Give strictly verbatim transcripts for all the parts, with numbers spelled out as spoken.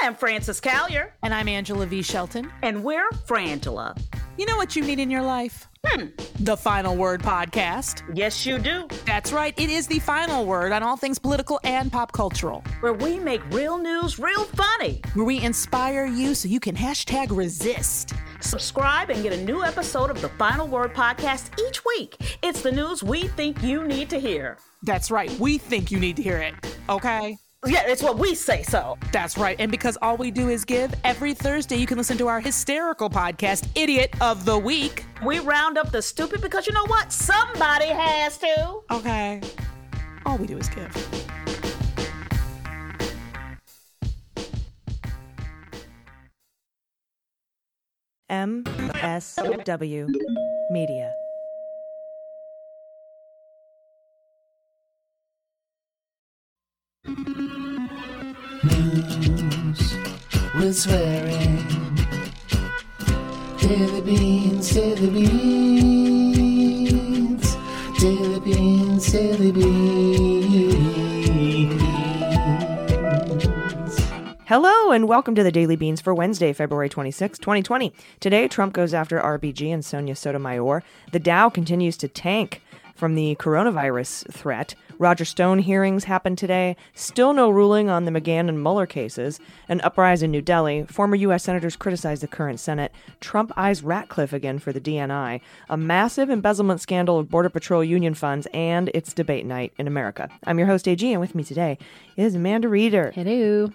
am Frances Callier. And I'm Angela V. Shelton. And we're Frangela. You know what you need in your life? Hmm. The Final Word Podcast. Yes, you do. That's right. It is the final word on all things political and pop cultural. Where we make real news real funny. Where we inspire you so you can hashtag resist. Subscribe and get a new episode of the Final Word Podcast each week. It's the news we think you need to hear. That's right. We think you need to hear it. Okay? Yeah, it's what we say so. That's right. And because all we do is give, every Thursday you can listen to our hysterical podcast, Idiot of the Week. We round up the stupid because you know what? Somebody has to. Okay. All we do is give. M S W Media. News with swearing. Daily beans, daily beans. Daily beans, daily beans. Hello and welcome to the Daily Beans for Wednesday, February twenty-sixth, twenty twenty. Today, Trump goes after R B G and Sonia Sotomayor. The Dow continues to tank from the coronavirus threat. Roger Stone hearings happened today. Still no ruling on the McGahn and Mueller cases. An uprising in New Delhi. Former U S senators criticize the current Senate. Trump eyes Ratcliffe again for the D N I. A massive embezzlement scandal of Border Patrol union funds, and it's debate night in America. I'm your host, A G, and with me today is Amanda Reeder. Hello.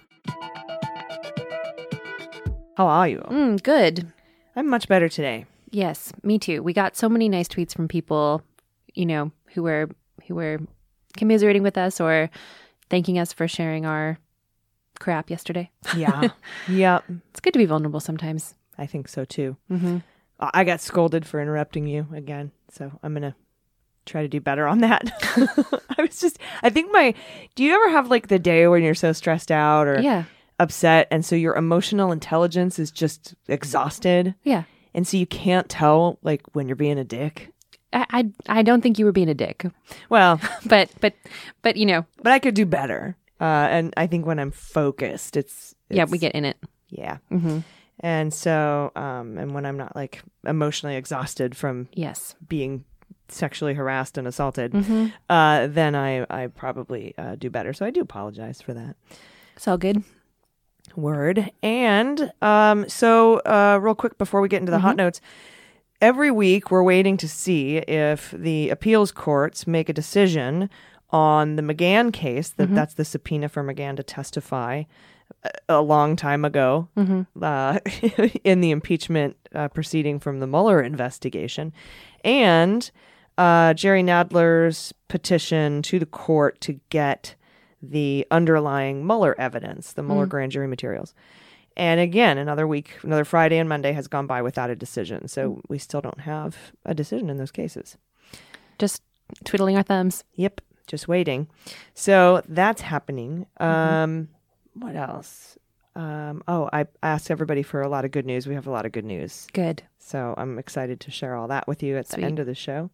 How are you? Mm, good. I'm much better today. Yes, me too. We got so many nice tweets from people, you know, who were who were commiserating with us or thanking us for sharing our crap yesterday. Yeah. Yep. It's good to be vulnerable sometimes. I think so too. Mm-hmm. I got scolded for interrupting you again, so I'm going to try to do better on that. I was just, I think my, do you ever have like the day when you're so stressed out or yeah. upset, and so your emotional intelligence is just exhausted? Yeah. And so you can't tell like when you're being a dick? I, I I don't think you were being a dick. Well, but but but you know, but I could do better. Uh, and I think when I'm focused, it's, it's yeah, we get in it. Yeah. Mm-hmm. And so, um, and when I'm not like emotionally exhausted from yes being sexually harassed and assaulted, mm-hmm. uh, then I I probably uh, do better. So I do apologize for that. It's all good. Word. And um, so, uh, real quick before we get into the mm-hmm. hot notes. Every week, we're waiting to see if the appeals courts make a decision on the McGahn case. That mm-hmm. That's the subpoena for McGahn to testify a, a long time ago mm-hmm. uh, in the impeachment uh, proceeding from the Mueller investigation. And uh, Jerry Nadler's petition to the court to get the underlying Mueller evidence, the Mueller mm. grand jury materials. And again, another week, another Friday and Monday has gone by without a decision. So we still don't have a decision in those cases. Just twiddling our thumbs. Yep. Just waiting. So that's happening. Mm-hmm. Um, what else? Um, oh, I asked everybody for a lot of good news. We have a lot of good news. Good. So I'm excited to share all that with you at Sweet. the end of the show.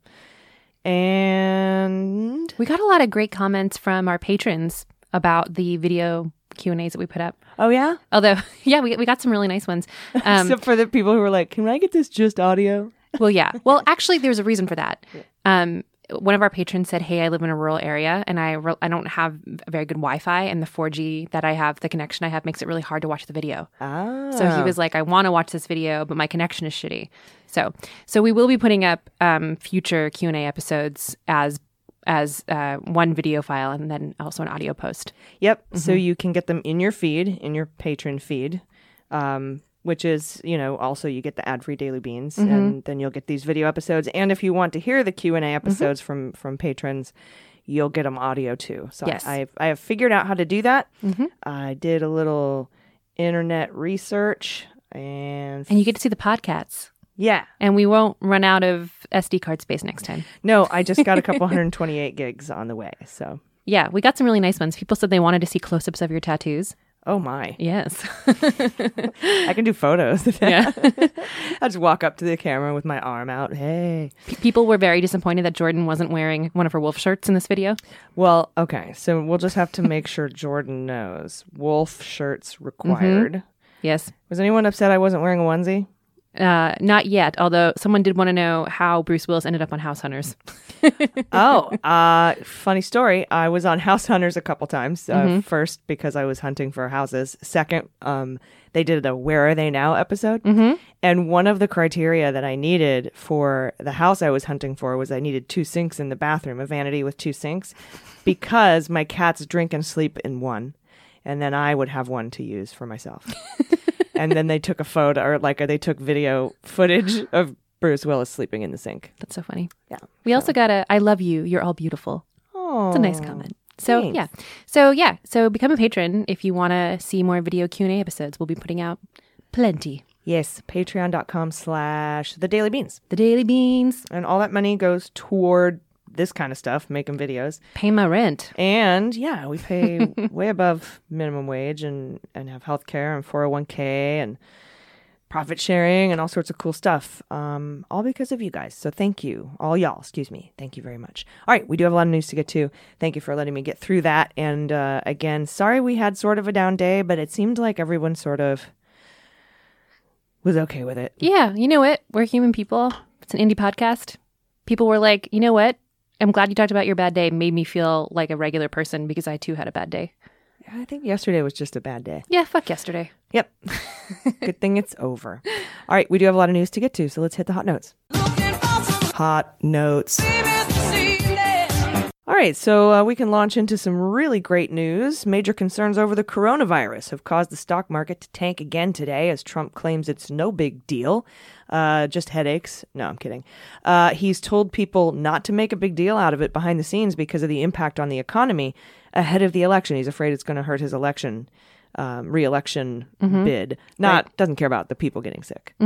And we got a lot of great comments from our patrons about the video Q and A's that we put up. Oh, yeah? Although, yeah, we we got some really nice ones. Um, Except for the people who were like, can I get this just audio? Well, yeah. Well, actually, there's a reason for that. Um, one of our patrons said, hey, I live in a rural area and I re- I don't have a very good Wi-Fi, and the four G that I have, the connection I have, makes it really hard to watch the video. Ah. So he was like, I want to watch this video, but my connection is shitty. So so we will be putting up um, future Q and A episodes as as uh, one video file and then also an audio post. Yep. Mm-hmm. So you can get them in your feed, in your patron feed, um, which is, you know, also you get the ad-free Daily Beans, mm-hmm. and then you'll get these video episodes. And if you want to hear the Q and A episodes mm-hmm. from, from patrons, you'll get them audio too. So yes. I, I've, I have figured out how to do that. Mm-hmm. I did a little internet research and... And you get to see the podcasts. Yeah. And we won't run out of S D card space next time. No, I just got a couple one hundred twenty-eight gigs on the way. So yeah, we got some really nice ones. People said they wanted to see close-ups of your tattoos. Oh my. Yes. I can do photos. Yeah. I'll just walk up to the camera with my arm out. Hey. P- people were very disappointed that Jordan wasn't wearing one of her wolf shirts in this video. Well, okay. So we'll just have to make sure Jordan knows. Wolf shirts required. Mm-hmm. Yes. Was anyone upset I wasn't wearing a onesie? Uh, not yet, although someone did want to know how Bruce Willis ended up on House Hunters. Oh, uh, funny story. I was on House Hunters a couple times. Uh, Mm-hmm. First, because I was hunting for houses. Second, um, they did a Where Are They Now episode. Mm-hmm. And one of the criteria that I needed for the house I was hunting for was I needed two sinks in the bathroom, a vanity with two sinks, because my cats drink and sleep in one. And then I would have one to use for myself. And then they took a photo, or like they took video footage of Bruce Willis sleeping in the sink. That's so funny. Yeah. We also got a I love you, you're all beautiful. Oh, It's a nice comment. So thanks. yeah. So yeah. So become a patron if you want to see more video Q and A episodes. We'll be putting out plenty. Yes, patreon.com slash the Daily Beans. The Daily Beans. And all that money goes toward this kind of stuff, making videos. Pay my rent. And yeah, we pay way above minimum wage and, and have health care and four oh one k and profit sharing and all sorts of cool stuff. Um, all because of you guys. So thank you. All y'all, excuse me. Thank you very much. All right, we do have a lot of news to get to. Thank you for letting me get through that. And uh, again, sorry we had sort of a down day, but it seemed like everyone sort of was okay with it. Yeah. You know what? We're human people. It's an indie podcast. People were like, you know what? I'm glad you talked about your bad day. It made me feel like a regular person because I too had a bad day. I think yesterday was just a bad day. Yeah, fuck yesterday. Yep. Good thing it's over. All right, we do have a lot of news to get to, so let's hit the hot notes. Hot notes. All right, so uh, we can launch into some really great news. Major concerns over the coronavirus have caused the stock market to tank again today as Trump claims it's no big deal. Uh, just headaches. No, I'm kidding. Uh, he's told people not to make a big deal out of it behind the scenes because of the impact on the economy ahead of the election. He's afraid it's going to hurt his election, um, re-election bid. Not, Right. doesn't care about the people getting sick.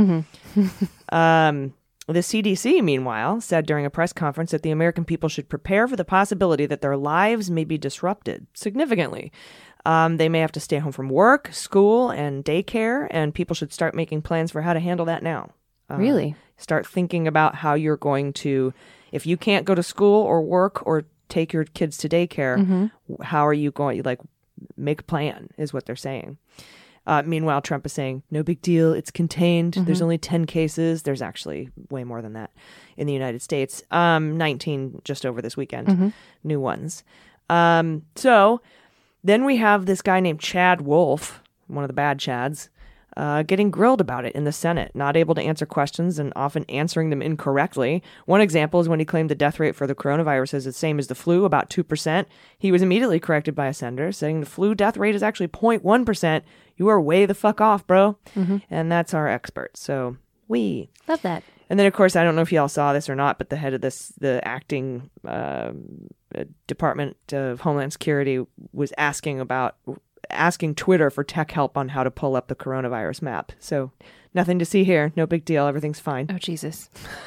um, The C D C, meanwhile, said during a press conference that the American people should prepare for the possibility that their lives may be disrupted significantly. Um, they may have to stay home from work, school, and daycare, and people should start making plans for how to handle that now. Uh, Really? Start thinking about how you're going to, if you can't go to school or work or take your kids to daycare, how are you going, like, make a plan, is what they're saying. Uh, meanwhile, Trump is saying, no big deal. It's contained. There's only ten cases. There's actually way more than that in the United States. Um, nineteen just over this weekend. New ones. Um, so then we have this guy named Chad Wolf, one of the bad Chads, uh, getting grilled about it in the Senate, not able to answer questions and often answering them incorrectly. One example is when he claimed the death rate for the coronavirus is the same as the flu, about two percent. He was immediately corrected by a senator, saying the flu death rate is actually zero point one percent. You are way the fuck off, bro. And that's our expert. So we... Love that. And then, of course, I don't know if y'all saw this or not, but the head of this, the acting uh, Department of Homeland Security was asking about, asking Twitter for tech help on how to pull up the coronavirus map. So nothing to see here. No big deal. Everything's fine. Oh, Jesus.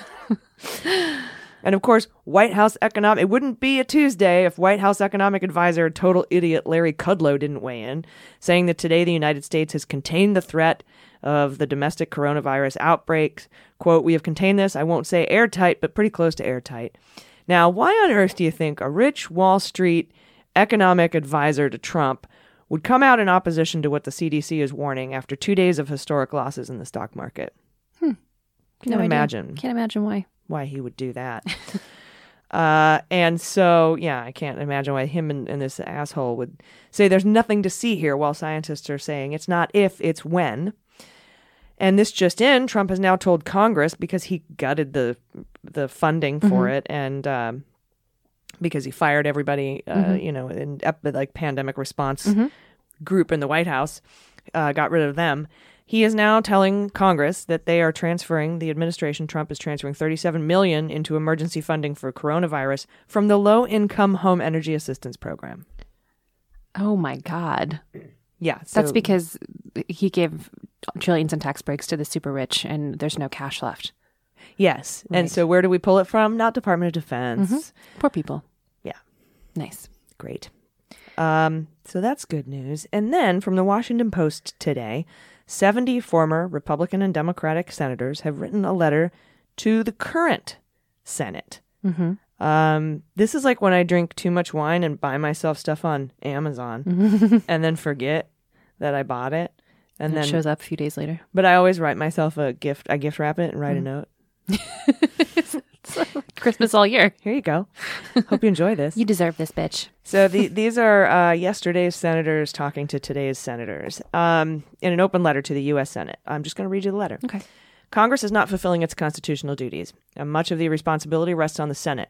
And of course, White House economic, it wouldn't be a Tuesday if White House economic advisor, total idiot Larry Kudlow didn't weigh in, saying that today the United States has contained the threat of the domestic coronavirus outbreak. Quote, we have contained this, I won't say airtight, but pretty close to airtight. Now, why on earth do you think a rich Wall Street economic advisor to Trump would come out in opposition to what the C D C is warning after two days of historic losses in the stock market? Hmm. Can't No idea. imagine Can't imagine why. why he would do that. uh, and so, yeah, I can't imagine why him and, and this asshole would say there's nothing to see here while scientists are saying it's not if, it's when. And this just in, Trump has now told Congress, because he gutted the the funding for it and um, because he fired everybody, uh, Mm-hmm. you know, in ep- like pandemic response group in the White House, uh, got rid of them. He is now telling Congress that they are transferring, the administration, Trump is transferring thirty-seven million dollars into emergency funding for coronavirus from the Low-Income Home Energy Assistance Program. Oh, my God. Yeah. So, That's because he gave trillions in tax breaks to the super rich and there's no cash left. yes. And Right. so where do we pull it from? Not Department of Defense. Poor people. Yeah. Nice. Great. Um, so that's good news. And then from the Washington Post today, seventy former Republican and Democratic senators have written a letter to the current Senate. Mm-hmm. Um, this is like when I drink too much wine and buy myself stuff on Amazon and then forget that I bought it. And, And then it shows up a few days later. But I always write myself a gift. I gift wrap it and write Mm. a note. Christmas all year. Here you go. Hope you enjoy this. You deserve this, bitch. So the, these are uh, yesterday's senators talking to today's senators um, in an open letter to the U S Senate. I'm just going to read you the letter. Okay. Congress is not fulfilling its constitutional duties, and much of the responsibility rests on the Senate.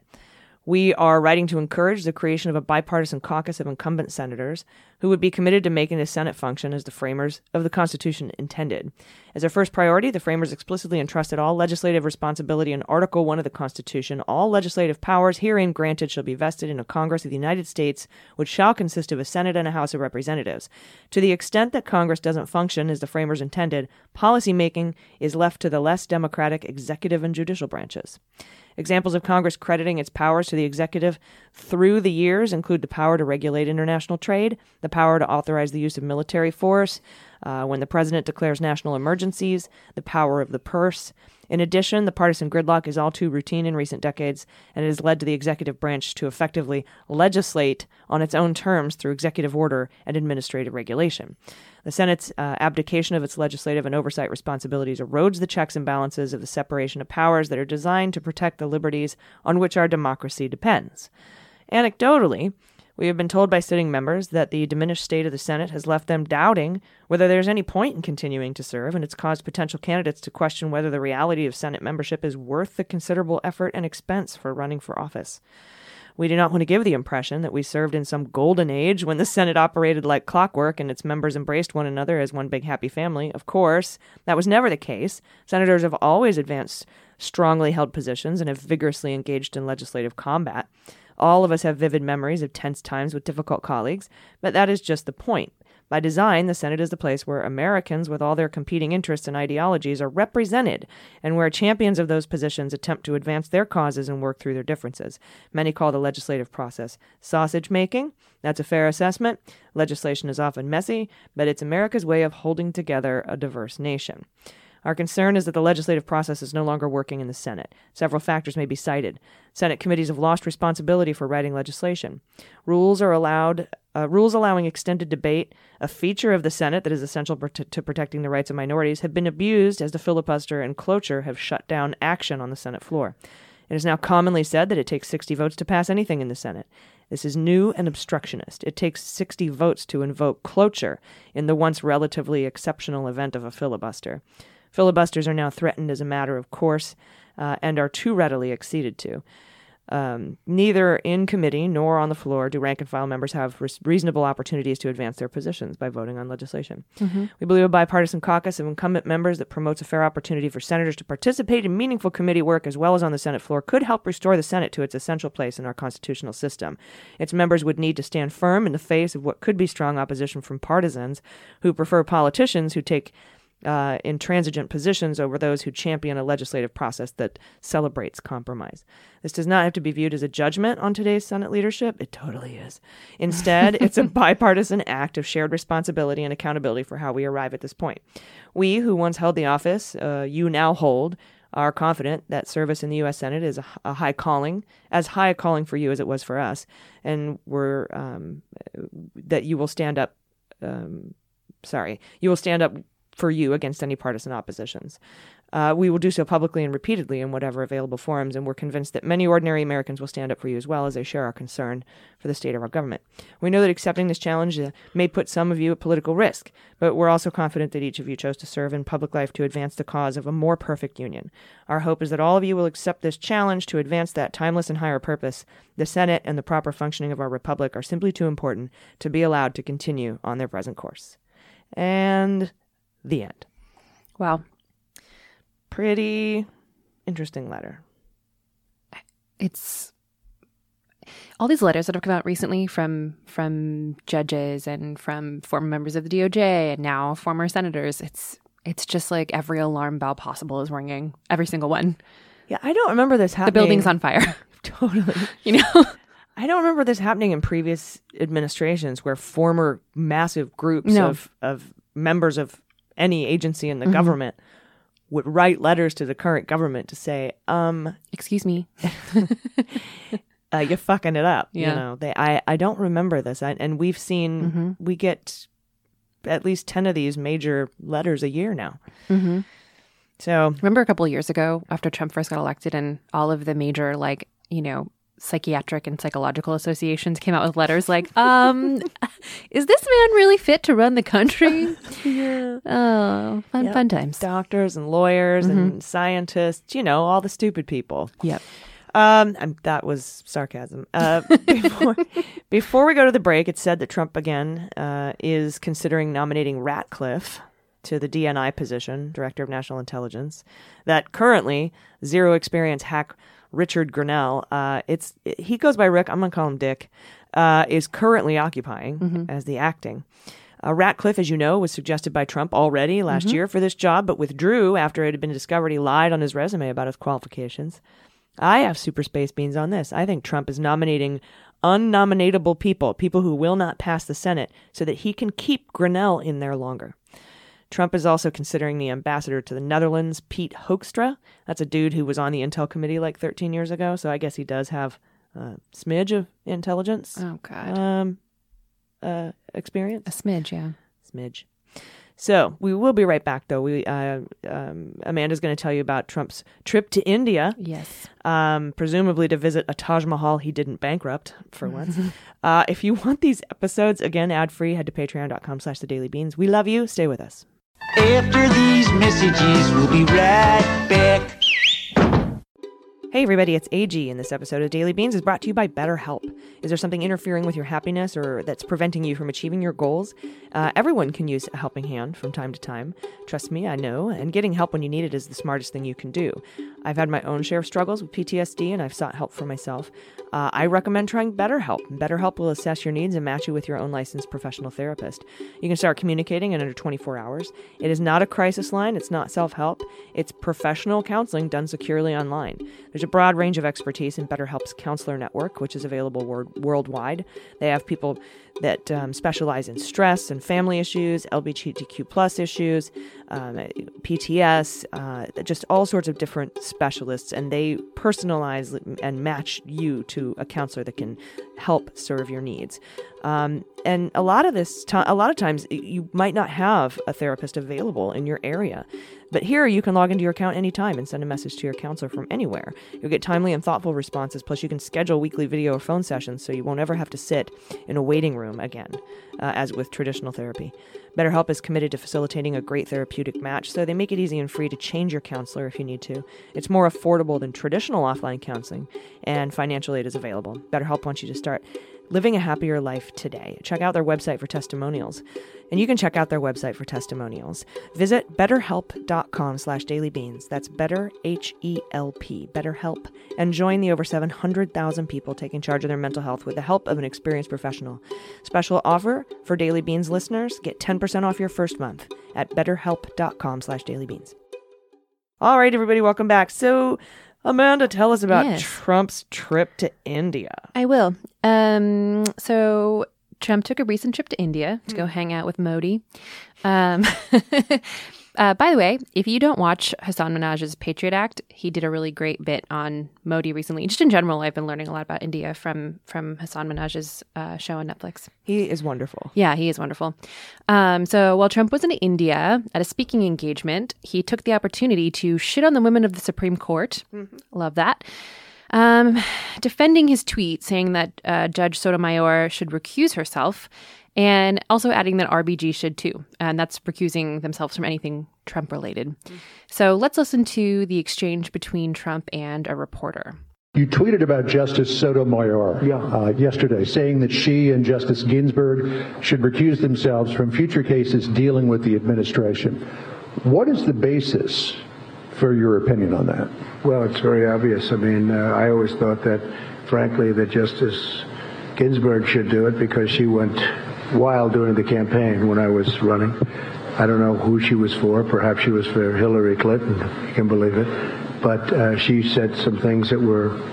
We are writing to encourage the creation of a bipartisan caucus of incumbent senators who would be committed to making the Senate function as the framers of the Constitution intended. As their first priority, the framers explicitly entrusted all legislative responsibility in Article one of the Constitution. All legislative powers herein granted shall be vested in a Congress of the United States, which shall consist of a Senate and a House of Representatives. To the extent that Congress doesn't function as the framers intended, policymaking is left to the less democratic executive and judicial branches. Examples of Congress crediting its powers to the executive through the years include the power to regulate international trade, the power to authorize the use of military force, uh, when the president declares national emergencies, the power of the purse. In addition, the partisan gridlock is all too routine in recent decades, and it has led to the executive branch to effectively legislate on its own terms through executive order and administrative regulation. The Senate's uh, abdication of its legislative and oversight responsibilities erodes the checks and balances of the separation of powers that are designed to protect the liberties on which our democracy depends. Anecdotally, we have been told by sitting members that the diminished state of the Senate has left them doubting whether there's any point in continuing to serve, and it's caused potential candidates to question whether the reality of Senate membership is worth the considerable effort and expense for running for office. We do not want to give the impression that we served in some golden age when the Senate operated like clockwork and its members embraced one another as one big happy family. Of course, that was never the case. Senators have always advanced strongly held positions and have vigorously engaged in legislative combat. All of us have vivid memories of tense times with difficult colleagues, but that is just the point. By design, the Senate is the place where Americans with all their competing interests and ideologies are represented, and where champions of those positions attempt to advance their causes and work through their differences. Many call the legislative process sausage making. That's a fair assessment. Legislation is often messy, but it's America's way of holding together a diverse nation. Our concern is that the legislative process is no longer working in the Senate. Several factors may be cited. Senate committees have lost responsibility for writing legislation. Rules are allowed, uh, rules allowing extended debate, a feature of the Senate that is essential per- to protecting the rights of minorities, have been abused as the filibuster and cloture have shut down action on the Senate floor. It is now commonly said that it takes sixty votes to pass anything in the Senate. This is new and obstructionist. It takes sixty votes to invoke cloture in the once relatively exceptional event of a filibuster. Filibusters are now threatened as a matter of course uh, and are too readily acceded to. Um, neither in committee nor on the floor do rank-and-file members have res- reasonable opportunities to advance their positions by voting on legislation. Mm-hmm. We believe a bipartisan caucus of incumbent members that promotes a fair opportunity for senators to participate in meaningful committee work as well as on the Senate floor could help restore the Senate to its essential place in our constitutional system. Its members would need to stand firm in the face of what could be strong opposition from partisans who prefer politicians who take Uh, intransigent positions over those who champion a legislative process that celebrates compromise. This does not have to be viewed as a judgment on today's Senate leadership. It totally is. Instead, it's a bipartisan act of shared responsibility and accountability for how we arrive at this point. We, who once held the office uh, you now hold, are confident that service in the U S Senate is a, a high calling, as high a calling for you as it was for us, and we're um, that you will stand up. Um, sorry, you will stand up for you against any partisan oppositions. Uh, we will do so publicly and repeatedly in whatever available forums, and we're convinced that many ordinary Americans will stand up for you as well as they share our concern for the state of our government. We know that accepting this challenge uh, may put some of you at political risk, but we're also confident that each of you chose to serve in public life to advance the cause of a more perfect union. Our hope is that all of you will accept this challenge to advance that timeless and higher purpose. The Senate and the proper functioning of our republic are simply too important to be allowed to continue on their present course. And the end. Wow. Pretty interesting letter. It's all these letters that have come out recently from from judges and from former members of the D O J and now former senators. It's it's just like every alarm bell possible is ringing. Every single one. Yeah, I don't remember this happening. The building's on fire. Totally. You know? I don't remember this happening in previous administrations where former massive groups No. of, of members of any agency in the Mhm. government would write letters to the current government to say, um, Excuse me. uh, you're fucking it up. Yeah. You know, they, I, I don't remember this. I, and we've seen, Mhm. we get at least ten of these major letters a year now. hmm So, Remember a couple of years ago after Trump first got elected and all of the major, like, you know, psychiatric and psychological associations came out with letters like, um, is this man really fit to run the country? yeah. Oh, fun, Yep. fun times. Doctors and lawyers and scientists, you know, all the stupid people. Yep. Um, and that was sarcasm. Uh, before, before we go to the break, it said that Trump again uh, is considering nominating Ratcliffe to the D N I position, Director of National Intelligence, that currently zero experience hack Richard Grenell, uh, it's he goes by Rick, I'm going to call him Dick, uh, is currently occupying Mm-hmm. as the acting. Uh, Ratcliffe, as you know, was suggested by Trump already last Mm-hmm. year for this job, but withdrew after it had been discovered he lied on his resume about his qualifications. I have super space beans on this. I think Trump is nominating unnominatable people, people who will not pass the Senate, so that he can keep Grenell in there longer. Trump is also considering the ambassador to the Netherlands, Pete Hoekstra. That's a dude who was on the Intel Committee like thirteen years ago, so I guess he does have a smidge of intelligence Oh, God. um, uh, experience. a smidge, yeah. Smidge. So we will be right back, though. We uh, um, Amanda's going to tell you about Trump's trip to India, Yes. um, presumably to visit a Taj Mahal he didn't bankrupt for once. uh, if you want these episodes, again, ad-free, head to patreon.com slash the Daily Beans. We love you. Stay with us. After these messages, we'll be right back. Hey everybody, it's A G, and this episode of Daily Beans is brought to you by BetterHelp. Is there something interfering with your happiness or that's preventing you from achieving your goals? Uh, everyone can use a helping hand from time to time. Trust me, I know, and getting help when you need it is the smartest thing you can do. I've had my own share of struggles with P T S D, and I've sought help for myself. Uh, I recommend trying BetterHelp. BetterHelp will assess your needs and match you with your own licensed professional therapist. You can start communicating in under twenty-four hours. It is not a crisis line. It's not self-help. It's professional counseling done securely online. There's a broad range of expertise in BetterHelp's counselor network, which is available wor- worldwide. They have people that um, specialize in stress and family issues, L G B T Q plus issues, um, P T S, uh, just all sorts of different specialists, and they personalize and match you to a counselor that can help serve your needs. Um, and a lot of this, t- a lot of times, you might not have a therapist available in your area. But here you can log into your account anytime and send a message to your counselor from anywhere. You'll get timely and thoughtful responses, plus you can schedule weekly video or phone sessions so you won't ever have to sit in a waiting room again, uh, as with traditional therapy. BetterHelp is committed to facilitating a great therapeutic match, so they make it easy and free to change your counselor if you need to. It's more affordable than traditional offline counseling, and financial aid is available. BetterHelp wants you to start living a happier life today. Check out their website for testimonials. And you can check out their website for testimonials. Visit betterhelp.com slash dailybeans. That's better, H E L P, BetterHelp. And join the over seven hundred thousand people taking charge of their mental health with the help of an experienced professional. Special offer for Daily Beans listeners. Get ten percent off your first month at betterhelp.com slash dailybeans. All right, everybody, welcome back. So, Amanda, tell us about Yes. Trump's trip to India. I will. Um, so Trump took a recent trip to India to go hang out with Modi. Um, uh, by the way, if you don't watch Hassan Minhaj's Patriot Act, he did a really great bit on Modi recently. Just in general, I've been learning a lot about India from from Hassan Minhaj's uh, show on Netflix. He is wonderful. Yeah, he is wonderful. Um, so while Trump was in India at a speaking engagement, he took the opportunity to shit on the women of the Supreme Court. Mm-hmm. Love that. Um, defending his tweet saying that uh, Judge Sotomayor should recuse herself, and also adding that R B G should too. And that's recusing themselves from anything Trump related. Mm-hmm. So let's listen to the exchange between Trump and a reporter. You tweeted about Justice Sotomayor Yeah. uh, yesterday, saying that she and Justice Ginsburg should recuse themselves from future cases dealing with the administration. What is the basis for your opinion on that? Well, it's very obvious. I mean, uh, I always thought that, frankly, that Justice Ginsburg should do it because she went wild during the campaign when I was running. I don't know who she was for. Perhaps she was for Hillary Clinton. You can believe it. But uh, she said some things that were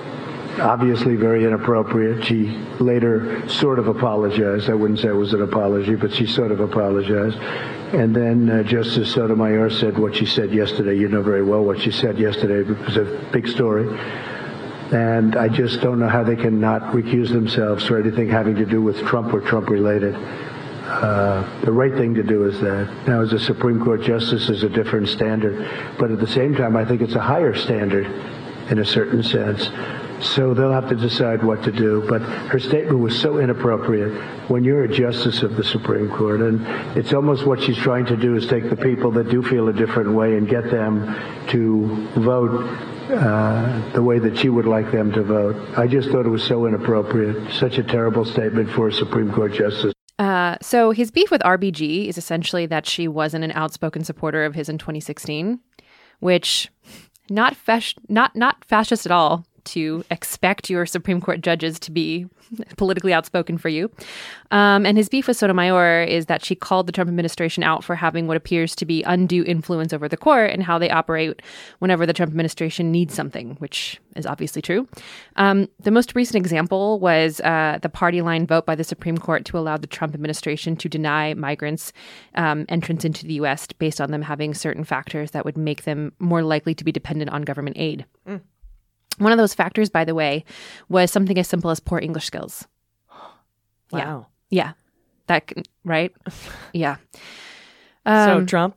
obviously very inappropriate. She later sort of apologized. I wouldn't say it was an apology, but she sort of apologized. And then uh, Justice Sotomayor said what she said yesterday. You know very well what she said yesterday. It was a big story. And I just don't know how they can not recuse themselves for anything having to do with Trump or Trump-related. Uh, the right thing to do is that. Now, as a Supreme Court justice is a different standard. But at the same time, I think it's a higher standard in a certain sense. So they'll have to decide what to do. But her statement was so inappropriate when you're a justice of the Supreme Court. And it's almost what she's trying to do is take the people that do feel a different way and get them to vote uh, the way that she would like them to vote. I just thought it was so inappropriate. Such a terrible statement for a Supreme Court justice. Uh, so his beef with R B G is essentially that she wasn't an outspoken supporter of his in twenty sixteen, which not fas- not not fascist at all to expect your Supreme Court judges to be politically outspoken for you. Um, and his beef with Sotomayor is that she called the Trump administration out for having what appears to be undue influence over the court and how they operate whenever the Trump administration needs something, which is obviously true. Um, the most recent example was uh, the party line vote by the Supreme Court to allow the Trump administration to deny migrants um, entrance into the U S based on them having certain factors that would make them more likely to be dependent on government aid. Mm. One of those factors, by the way, was something as simple as poor English skills. Wow. Yeah. Yeah. That, right? Yeah. Um, Um, so Trump?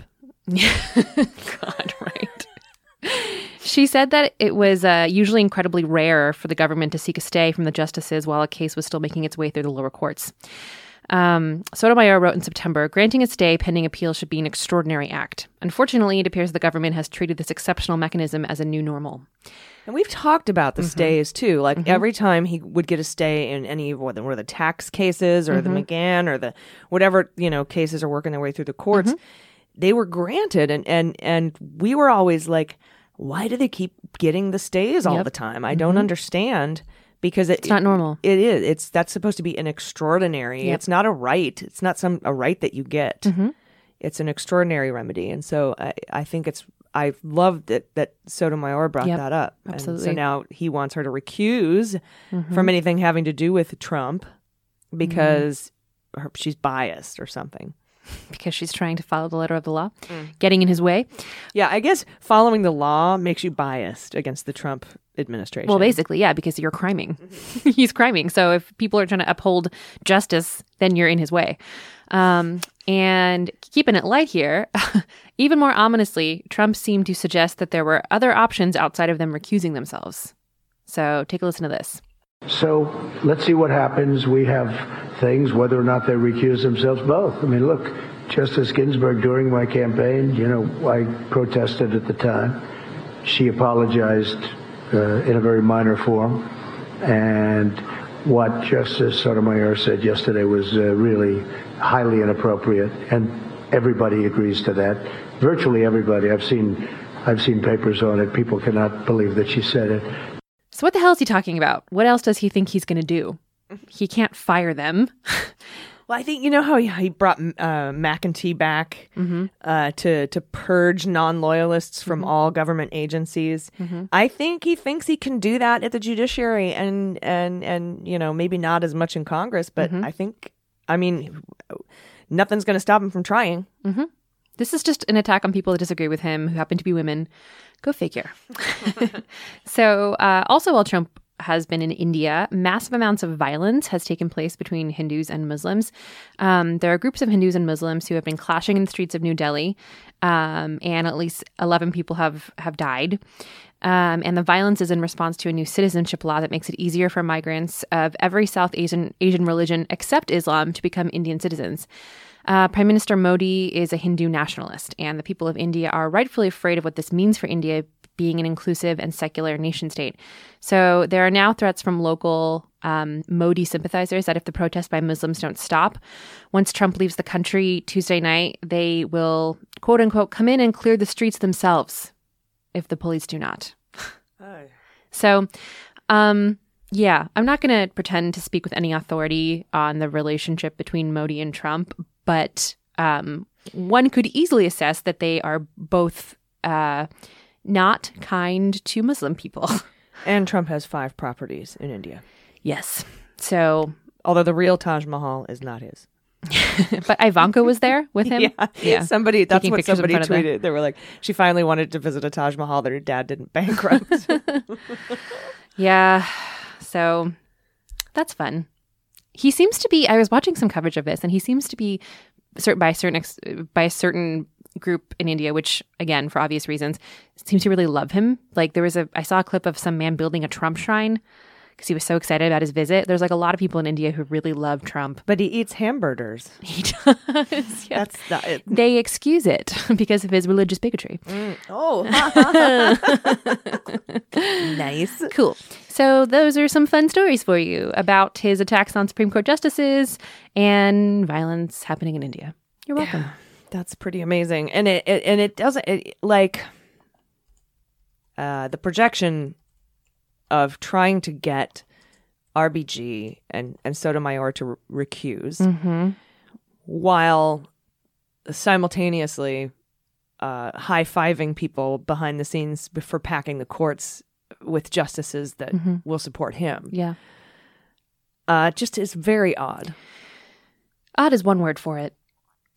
God, right. She said that it was uh, usually incredibly rare for the government to seek a stay from the justices while a case was still making its way through the lower courts. Um, Sotomayor wrote in September, granting a stay pending appeal should be an extraordinary act. Unfortunately, it appears the government has treated this exceptional mechanism as a new normal. And we've talked about the Mm-hmm. stays, too. Like, mm-hmm. every time he would get a stay in any of what the, what the tax cases or mm-hmm. the McGahn or the whatever, you know, cases are working their way through the courts, mm-hmm. they were granted. And, and, and we were always like, why do they keep getting the stays all Yep. the time? I Mm-hmm. don't understand. Because it, it's not normal. It is. It's that's supposed to be an extraordinary. Yep. It's not a right. It's not some a right that you get. Mm-hmm. It's an extraordinary remedy, and so I, I think it's. I loved it that Sotomayor brought Yep. that up. Absolutely. And so now he wants her to recuse Mm-hmm. from anything having to do with Trump because mm-hmm. her, she's biased or something. Because she's trying to follow the letter of the law, mm. getting in his way. Yeah, I guess following the law makes you biased against the Trump administration. Well, basically, yeah, because you're criming. Mm-hmm. He's criming. So if people are trying to uphold justice, then you're in his way. Um, and keeping it light here, even more ominously, Trump seemed to suggest that there were other options outside of them recusing themselves. So take a listen to this. So let's see what happens. We have things, whether or not they recuse themselves, both. I mean, look, Justice Ginsburg, during my campaign, you know, I protested at the time. She apologized uh, in a very minor form. And what Justice Sotomayor said yesterday was uh, really highly inappropriate. And everybody agrees to that. Virtually everybody. I've seen, I've seen papers on it. People cannot believe that she said it. So what the hell is he talking about? What else does he think he's going to do? He can't fire them. Well, I think, you know how he, he brought uh, McEntee back Mm-hmm. uh, to, to purge non-loyalists from Mm-hmm. all government agencies. Mm-hmm. I think he thinks he can do that at the judiciary and, and, and you know, maybe not as much in Congress, but Mm-hmm. I think, I mean, nothing's going to stop him from trying. Mm-hmm. This is just an attack on people that disagree with him, who happen to be women. Go figure. So uh, also while Trump has been in India, massive amounts of violence has taken place between Hindus and Muslims. Um, there are groups of Hindus and Muslims who have been clashing in the streets of New Delhi, um, and at least eleven people have, have died. Um, and the violence is in response to a new citizenship law that makes it easier for migrants of every South Asian Asian religion except Islam to become Indian citizens. Uh, Prime Minister Modi is a Hindu nationalist, and the people of India are rightfully afraid of what this means for India being an inclusive and secular nation state. So there are now threats from local um, Modi sympathizers that if the protests by Muslims don't stop, once Trump leaves the country Tuesday night, they will, quote unquote, come in and clear the streets themselves if the police do not. Oh. So, um, yeah, I'm not going to pretend to speak with any authority on the relationship between Modi and Trump, but um, one could easily assess that they are both uh, not kind to Muslim people. And Trump has five properties in India. Yes. So, although the real Taj Mahal is not his. But Ivanka was there with him. Yeah. yeah. Somebody, that's Taking what pictures in somebody front of there. tweeted. They were like, she finally wanted to visit a Taj Mahal that her dad didn't bankrupt. Yeah. So that's fun. He seems to be, I was watching some coverage of this, and he seems to be certain by a certain ex, by a certain group in India, which again, for obvious reasons, seems to really love him. Like there was a, I saw a clip of some man building a Trump shrine because he was so excited about his visit. There's like a lot of people in India who really love Trump. But he eats hamburgers. He does. Yeah. That's not it. They excuse it because of his religious bigotry. Mm. Oh. Nice. Cool. So those are some fun stories for you about his attacks on Supreme Court justices and violence happening in India. You're welcome. Yeah, that's pretty amazing. And it, it and it doesn't it, like uh, the projection of trying to get R B G and, and Sotomayor to re- recuse Mm-hmm. while simultaneously uh, high-fiving people behind the scenes for packing the courts with justices that Mhm. will support him. Yeah. Uh, just is very odd. Odd is one word for it.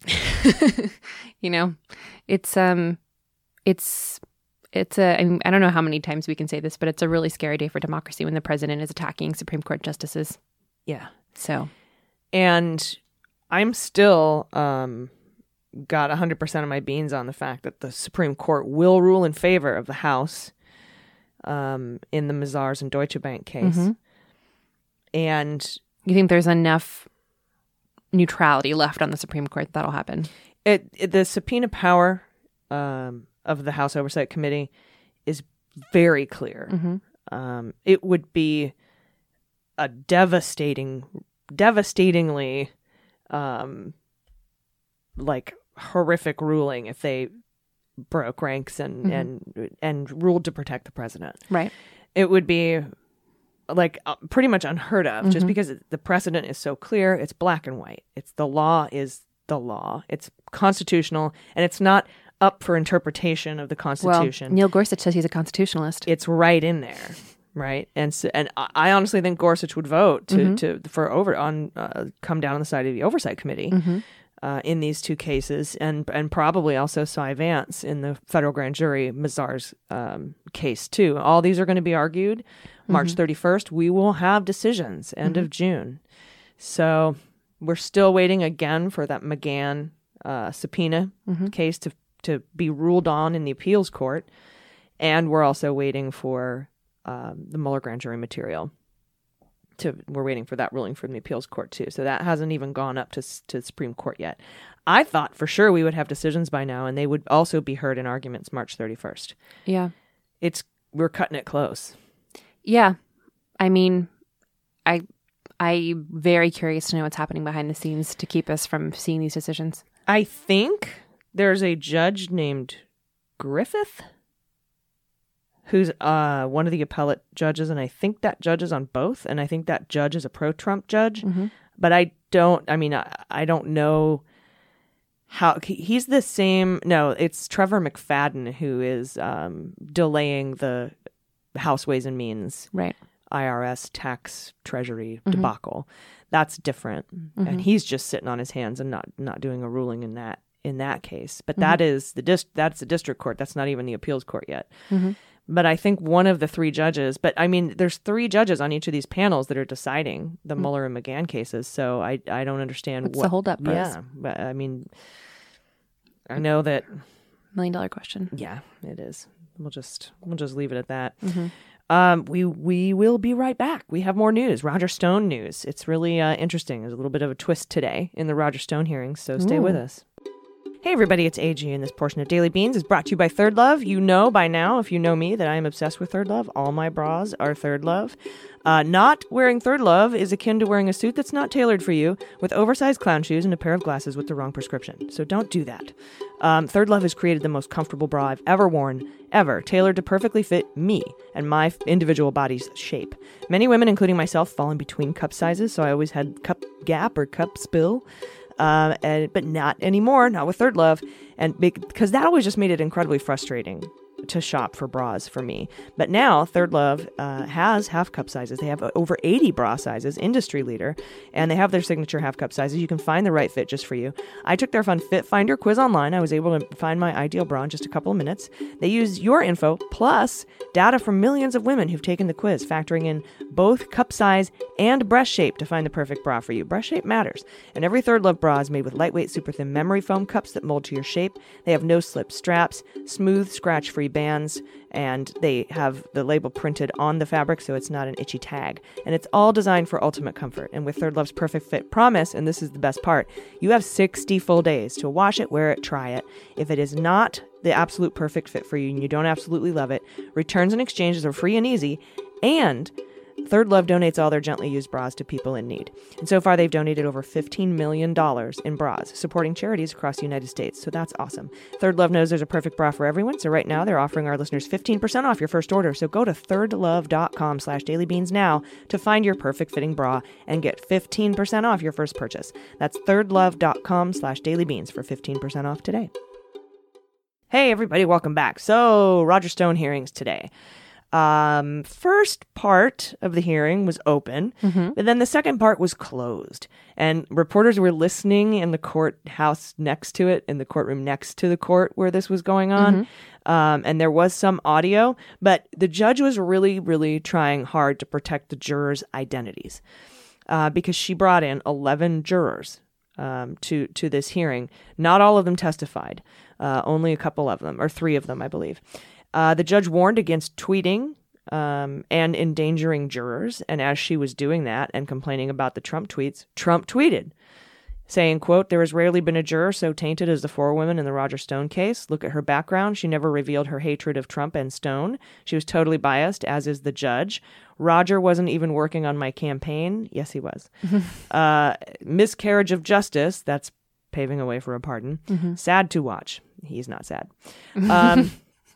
You know, it's, um, it's, it's a, I, mean, I don't know how many times we can say this, but it's a really scary day for democracy when the president is attacking Supreme Court justices. Yeah. So, And I'm still um, got one hundred percent of my beans on the fact that the Supreme Court will rule in favor of the House um, in the Mazars and Deutsche Bank case. Mhm. And you think there's enough neutrality left on the Supreme Court that'll happen? it, it the subpoena power um, of the House Oversight Committee is very clear. Mhm. Um, it would be a devastating, devastatingly, um, like horrific ruling if they broke ranks and Mhm. and and ruled to protect the president. Right. It would be like uh, pretty much unheard of, just Mhm. because the precedent is so clear. It's black and white. It's the law is the law. It's constitutional, and it's not up for interpretation of the Constitution. Well, Neil Gorsuch says he's a constitutionalist. It's right in there, right? And so, and I I honestly think Gorsuch would vote to, Mhm. to for over on uh, come down on the side of the Oversight Committee Mhm. uh, in these two cases, and and probably also Cy Vance in the federal grand jury Mazars um, case too. All these are going to be argued March thirty-first. We will have decisions end of June. So we're still waiting again for that McGahn uh, subpoena Mhm. case to to be ruled on in the appeals court, and we're also waiting for um, the Mueller grand jury material. To we're waiting for that ruling from the appeals court too. So that hasn't even gone up to s- to the Supreme Court yet. I thought for sure we would have decisions by now, and they would also be heard in arguments March thirty-first. Yeah. It's we're cutting it close. Yeah. I mean, I I'm very curious to know what's happening behind the scenes to keep us from seeing these decisions. I think there's a judge named Griffith who's uh, one of the appellate judges, and I think that judge is on both, and I think that judge is a pro-Trump judge. Mhm. But I don't, I mean, I, I don't know how, he- he's the same, no, it's Trevor McFadden who is um, delaying the House Ways and Means, Right. I R S, tax, treasury Mhm. debacle. That's different. Mhm. And he's just sitting on his hands and not, not doing a ruling in that in that case. But Mhm. that is the dis- that's the district court. That's not even the appeals court yet. Mhm. But I think one of the three judges, but I mean, there's three judges on each of these panels that are deciding the Mm. Mueller and McGahn cases. So I I don't understand What's what the holdup, Rose? Yeah, but I mean, I know that. Million dollar question. Yeah, it is. We'll just we'll just leave it at that. Mhm. Um, we we will be right back. We have more news, Roger Stone news. It's really uh, interesting. There's a little bit of a twist today in the Roger Stone hearings, so stay Ooh. with us. Hey everybody, it's A G, and this portion of Daily Beans is brought to you by Third Love. You know by now, if you know me, that I am obsessed with Third Love. All my bras are Third Love. Uh, not wearing Third Love is akin to wearing a suit that's not tailored for you, with oversized clown shoes and a pair of glasses with the wrong prescription. So don't do that. Um, Third Love has created the most comfortable bra I've ever worn, ever, tailored to perfectly fit me and my individual body's shape. Many women, including myself, fall in between cup sizes, so I always had cup gap or cup spill. Uh, and, but not anymore, not with Third Love, and because that always just made it incredibly frustrating to shop for bras for me. But now Third Love uh, has half cup sizes. They have over eighty bra sizes, industry leader, and they have their signature half cup sizes. You can find the right fit just for you. I took their fun Fit Finder quiz online. I was able to find my ideal bra in just a couple of minutes. They use your info plus data from millions of women who've taken the quiz, factoring in both cup size and breast shape to find the perfect bra for you. Breast shape matters. And every Third Love bra is made with lightweight, super thin memory foam cups that mold to your shape. They have no slip straps, smooth, scratch-free bands, and they have the label printed on the fabric so it's not an itchy tag. And it's all designed for ultimate comfort. And with Third Love's Perfect Fit Promise, and this is the best part, you have sixty full days to wash it, wear it, try it. If it is not the absolute perfect fit for you and you don't absolutely love it, returns and exchanges are free and easy, and Third Love donates all their gently used bras to people in need. And so far, they've donated over fifteen million dollars in bras, supporting charities across the United States. So that's awesome. Third Love knows there's a perfect bra for everyone. So right now, they're offering our listeners fifteen percent off your first order. So go to thirdlove.com slash dailybeans now to find your perfect fitting bra and get fifteen percent off your first purchase. That's thirdlove.com slash dailybeans for fifteen percent off today. Hey, everybody. Welcome back. So Roger Stone hearings today. Um, first part of the hearing was open, mm-hmm. but then the second part was closed. And reporters were listening in the courthouse next to it, in the courtroom next to the court where this was going on. Mm-hmm. Um, and there was some audio, but the judge was really, really trying hard to protect the jurors' identities uh, because she brought in eleven jurors um, to, to this hearing. Not all of them testified, uh, only a couple of them, or three of them, I believe. Uh, the judge warned against tweeting um, and endangering jurors. And as she was doing that and complaining about the Trump tweets, Trump tweeted, saying, quote, "There has rarely been a juror so tainted as the four women in the Roger Stone case. Look at her background. She never revealed her hatred of Trump and Stone. She was totally biased, as is the judge. Roger wasn't even working on my campaign." Yes, he was. uh, miscarriage of justice. That's paving a way for a pardon. Mm-hmm. Sad to watch. He's not sad. Um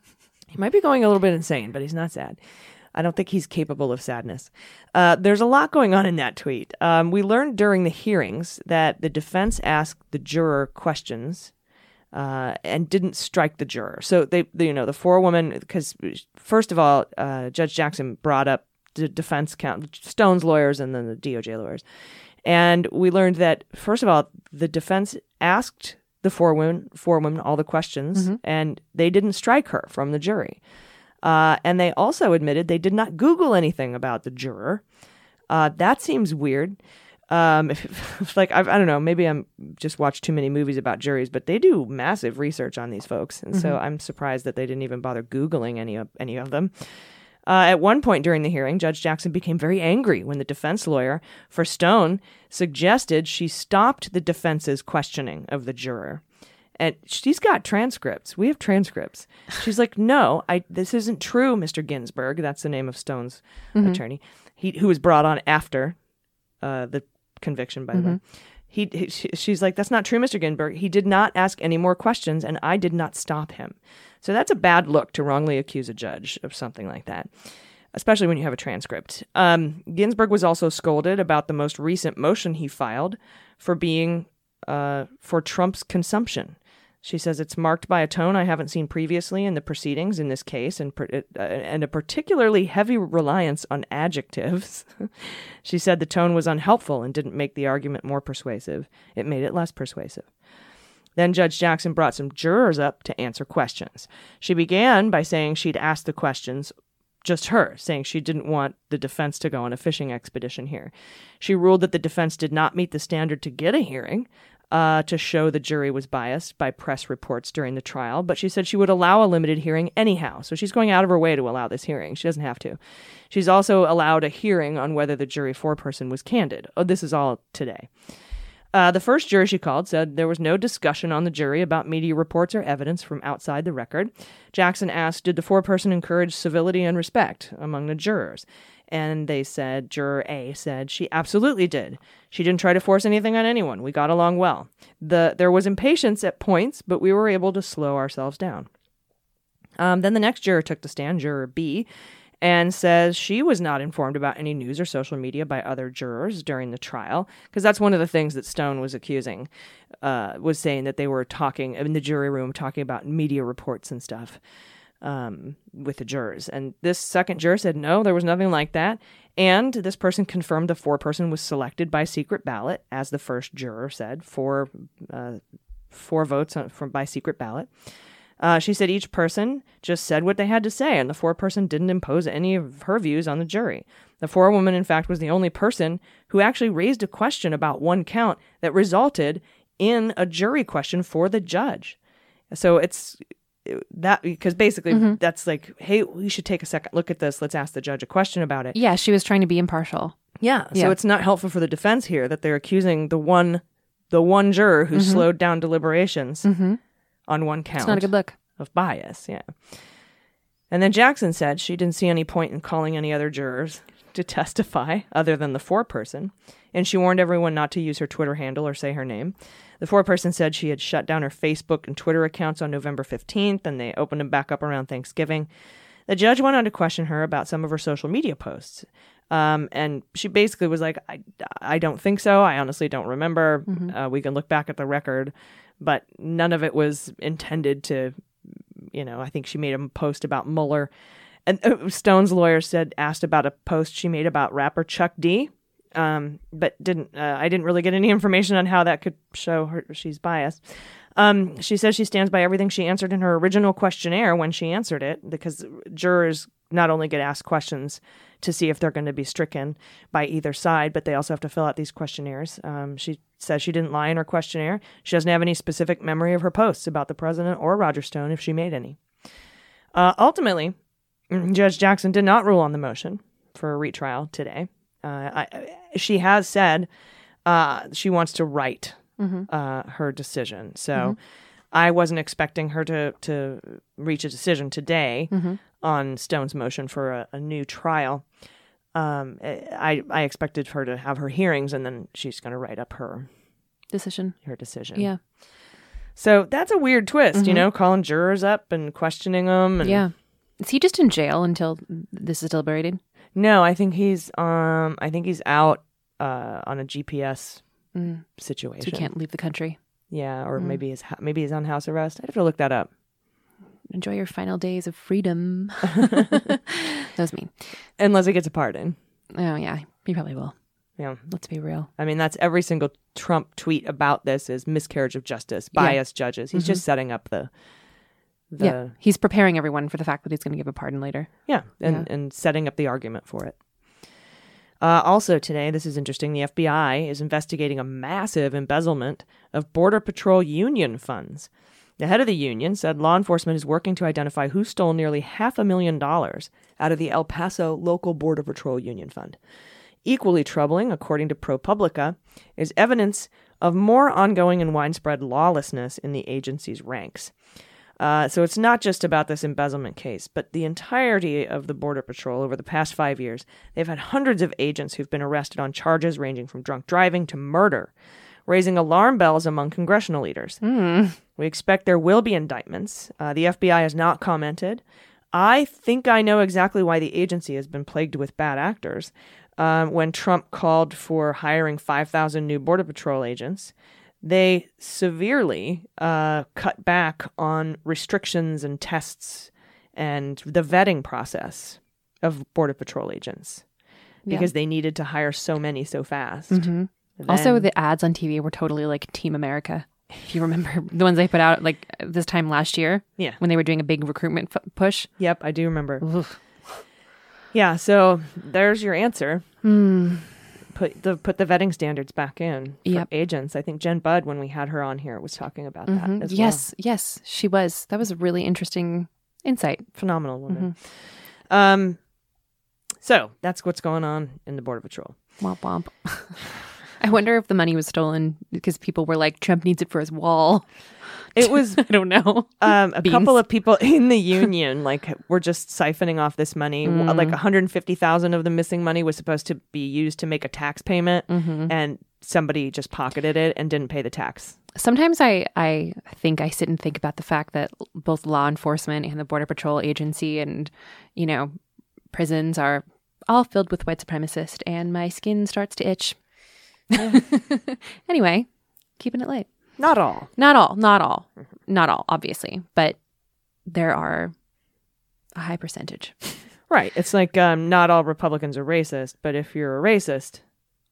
He might be going a little bit insane, but he's not sad. I don't think he's capable of sadness. Uh, there's a lot going on in that tweet. Um, we learned during the hearings that the defense asked the juror questions uh, and didn't strike the juror. So they, they you know, the four women, because first of all, uh, Judge Jackson brought up the defense counsel, Stone's lawyers, and then the D O J lawyers. And we learned that, first of all, the defense asked the four women, four women, all the questions, mm-hmm. and they didn't strike her from the jury. Uh, and they also admitted they did not Google anything about the juror. Uh, that seems weird. Um, if, if, like, I've, I don't know, maybe I'm just watched too many movies about juries, but they do massive research on these folks. And mm-hmm. so I'm surprised that they didn't even bother Googling any of, any of them. Uh, at one point during the hearing, Judge Jackson became very angry when the defense lawyer for Stone suggested she stopped the defense's questioning of the juror. And she's got transcripts. We have transcripts. She's like, "No, I. This isn't true, Mister Ginsburg." That's the name of Stone's mm-hmm. attorney, he who was brought on after uh, the conviction, by mm-hmm. the way. He, he, she's like, "That's not true, Mister Ginsburg. He did not ask any more questions, and I did not stop him." So that's a bad look to wrongly accuse a judge of something like that, especially when you have a transcript. Um, Ginsburg was also scolded about the most recent motion he filed for being uh, for Trump's consumption. She says it's marked by a tone I haven't seen previously in the proceedings in this case, and uh, and a particularly heavy reliance on adjectives. She said the tone was unhelpful and didn't make the argument more persuasive. It made it less persuasive. Then Judge Jackson brought some jurors up to answer questions. She began by saying she'd asked the questions, just her, saying she didn't want the defense to go on a fishing expedition here. She ruled that the defense did not meet the standard to get a hearing, Uh, to show the jury was biased by press reports during the trial, but she said she would allow a limited hearing anyhow. So she's going out of her way to allow this hearing. She doesn't have to. She's also allowed a hearing on whether the jury foreperson was candid. Oh, this is all today. Uh, the first juror she called said there was no discussion on the jury about media reports or evidence from outside the record. Jackson asked, did the foreperson encourage civility and respect among the jurors? And they said, Juror A said, she absolutely did. She didn't try to force anything on anyone. We got along well. The There was impatience at points, but we were able to slow ourselves down. Um, then the next juror took the stand, Juror B, and says she was not informed about any news or social media by other jurors during the trial, because that's one of the things that Stone was accusing, uh, was saying that they were talking in the jury room, talking about media reports and stuff. um, with the jurors. And this second juror said, no, there was nothing like that. And this person confirmed the foreperson was selected by secret ballot, as the first juror said, four, uh, four votes on, from by secret ballot. Uh, she said each person just said what they had to say, and the foreperson didn't impose any of her views on the jury. The forewoman, in fact, was the only person who actually raised a question about one count that resulted in a jury question for the judge. So it's that, because basically mm-hmm. that's like, hey, we should take a second look at this. Let's ask the judge a question about it. Yeah, she was trying to be impartial. Yeah, yeah. So it's not helpful for the defense here that they're accusing the one, the one juror who mm-hmm. slowed down deliberations mm-hmm. on one count. It's not a good look. Of bias, yeah. And then Jackson said she didn't see any point in calling any other jurors to testify other than the foreperson, and she warned everyone not to use her Twitter handle or say her name. The foreperson said she had shut down her Facebook and Twitter accounts on November fifteenth, and they opened them back up around Thanksgiving. The judge went on to question her about some of her social media posts, um, and she basically was like, I, I don't think so. I honestly don't remember. Mm-hmm. Uh, we can look back at the record, but none of it was intended to, you know, I think she made a post about Mueller. And uh, Stone's lawyer said, asked about a post she made about rapper Chuck D, um, but didn't. Uh, I didn't really get any information on how that could show her she's biased. Um, she says she stands by everything she answered in her original questionnaire when she answered it, because jurors not only get asked questions to see if they're going to be stricken by either side, but they also have to fill out these questionnaires. Um, she says she didn't lie in her questionnaire. She doesn't have any specific memory of her posts about the president or Roger Stone, if she made any. Uh, ultimately, Judge Jackson did not rule on the motion for a retrial today. Uh, I, she has said uh, she wants to write mm-hmm. uh, her decision. So mm-hmm. I wasn't expecting her to, to reach a decision today mm-hmm. on Stone's motion for a, a new trial. Um, I I expected her to have her hearings, and then she's going to write up her decision. Her decision. Yeah. So that's a weird twist, mm-hmm. you know, calling jurors up and questioning them. And yeah. Is he just in jail until this is deliberated? No, I think he's um I think he's out uh, on a G P S mm. situation. So he can't leave the country. Yeah, or mm. maybe he's maybe he's on house arrest. I'd have to look that up. Enjoy your final days of freedom. That was mean. Unless he gets a pardon. Oh yeah, he probably will. Yeah, let's be real. I mean, that's every single Trump tweet about this is miscarriage of justice, biased yeah. judges. He's mm-hmm. just setting up the. The, yeah, he's preparing everyone for the fact that he's going to give a pardon later. Yeah, and, yeah. and setting up the argument for it. Uh, also today, this is interesting, the F B I is investigating a massive embezzlement of Border Patrol union funds. The head of the union said law enforcement is working to identify who stole nearly half a million dollars out of the El Paso local Border Patrol union fund. Equally troubling, according to ProPublica, is evidence of more ongoing and widespread lawlessness in the agency's ranks. Uh, so it's not just about this embezzlement case, but the entirety of the Border Patrol over the past five years. They've had hundreds of agents who've been arrested on charges ranging from drunk driving to murder, raising alarm bells among congressional leaders. Mm. We expect there will be indictments. Uh, the F B I has not commented. I think I know exactly why the agency has been plagued with bad actors. Um, when Trump called for hiring five thousand new Border Patrol agents, they severely uh, cut back on restrictions and tests and the vetting process of Border Patrol agents because yeah. they needed to hire so many so fast. Mm-hmm. Then, also, the ads on T V were totally like Team America. If you remember the ones they put out like this time last year, yeah, when they were doing a big recruitment f- push. Yep, I do remember. Oof. Yeah, so there's your answer. Mm. Put the put the vetting standards back in for yep. agents. I think Jen Budd, when we had her on here, was talking about mm-hmm. that as yes, well. Yes, yes, she was. That was a really interesting insight. Phenomenal woman. Mm-hmm. Um, so that's what's going on in the Border Patrol. Womp womp. I wonder if the money was stolen because people were like, Trump needs it for his wall. It was, I don't know. Um, a Beans. couple of people in the union, like, were just siphoning off this money. Mm. Like one hundred fifty thousand of the missing money was supposed to be used to make a tax payment, mm-hmm. and somebody just pocketed it and didn't pay the tax. Sometimes I, I think I sit and think about the fact that both law enforcement and the Border Patrol agency and, you know, prisons are all filled with white supremacists, and my skin starts to itch. Anyway, keeping it light. Not all. Not all. Not all. Not all, obviously. But there are a high percentage. Right. It's like um, not all Republicans are racist, but if you're a racist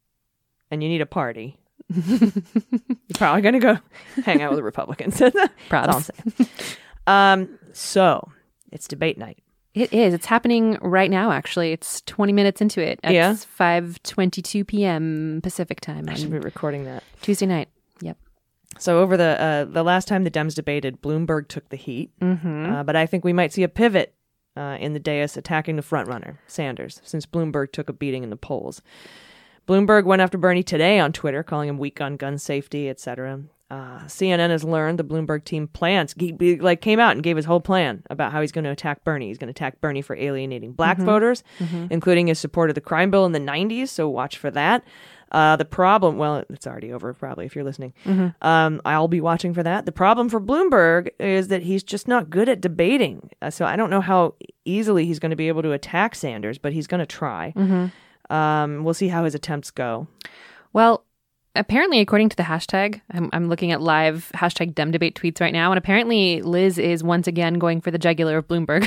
and you need a party, you're probably going to go hang out with the Republicans. That's all I'm Probs. saying. Um, so it's debate night. It is. It's happening right now, actually. It's twenty minutes into it. It's Yeah? five twenty-two p.m. Pacific time I should on be recording that. Tuesday night. Yep. So over the uh, the last time the Dems debated, Bloomberg took the heat. Mm-hmm. Uh, but I think we might see a pivot uh, in the dais attacking the frontrunner, Sanders, since Bloomberg took a beating in the polls. Bloomberg went after Bernie today on Twitter, calling him weak on gun safety, et cetera. Uh, C N N has learned the Bloomberg team plans, he, he, like came out and gave his whole plan about how he's going to attack Bernie. He's going to attack Bernie for alienating black Mm-hmm. voters, including his support of the crime bill in the nineties. So watch for that. Uh, the problem, well, it's already over probably if you're listening. Mm-hmm. Um, I'll be watching for that. The problem for Bloomberg is that he's just not good at debating. Uh, so I don't know how easily he's going to be able to attack Sanders, but he's going to try. Mm-hmm. Um, we'll see how his attempts go. Well, apparently, according to the hashtag, I'm, I'm looking at live hashtag Dem Debate tweets right now, and apparently Liz is once again going for the jugular of Bloomberg.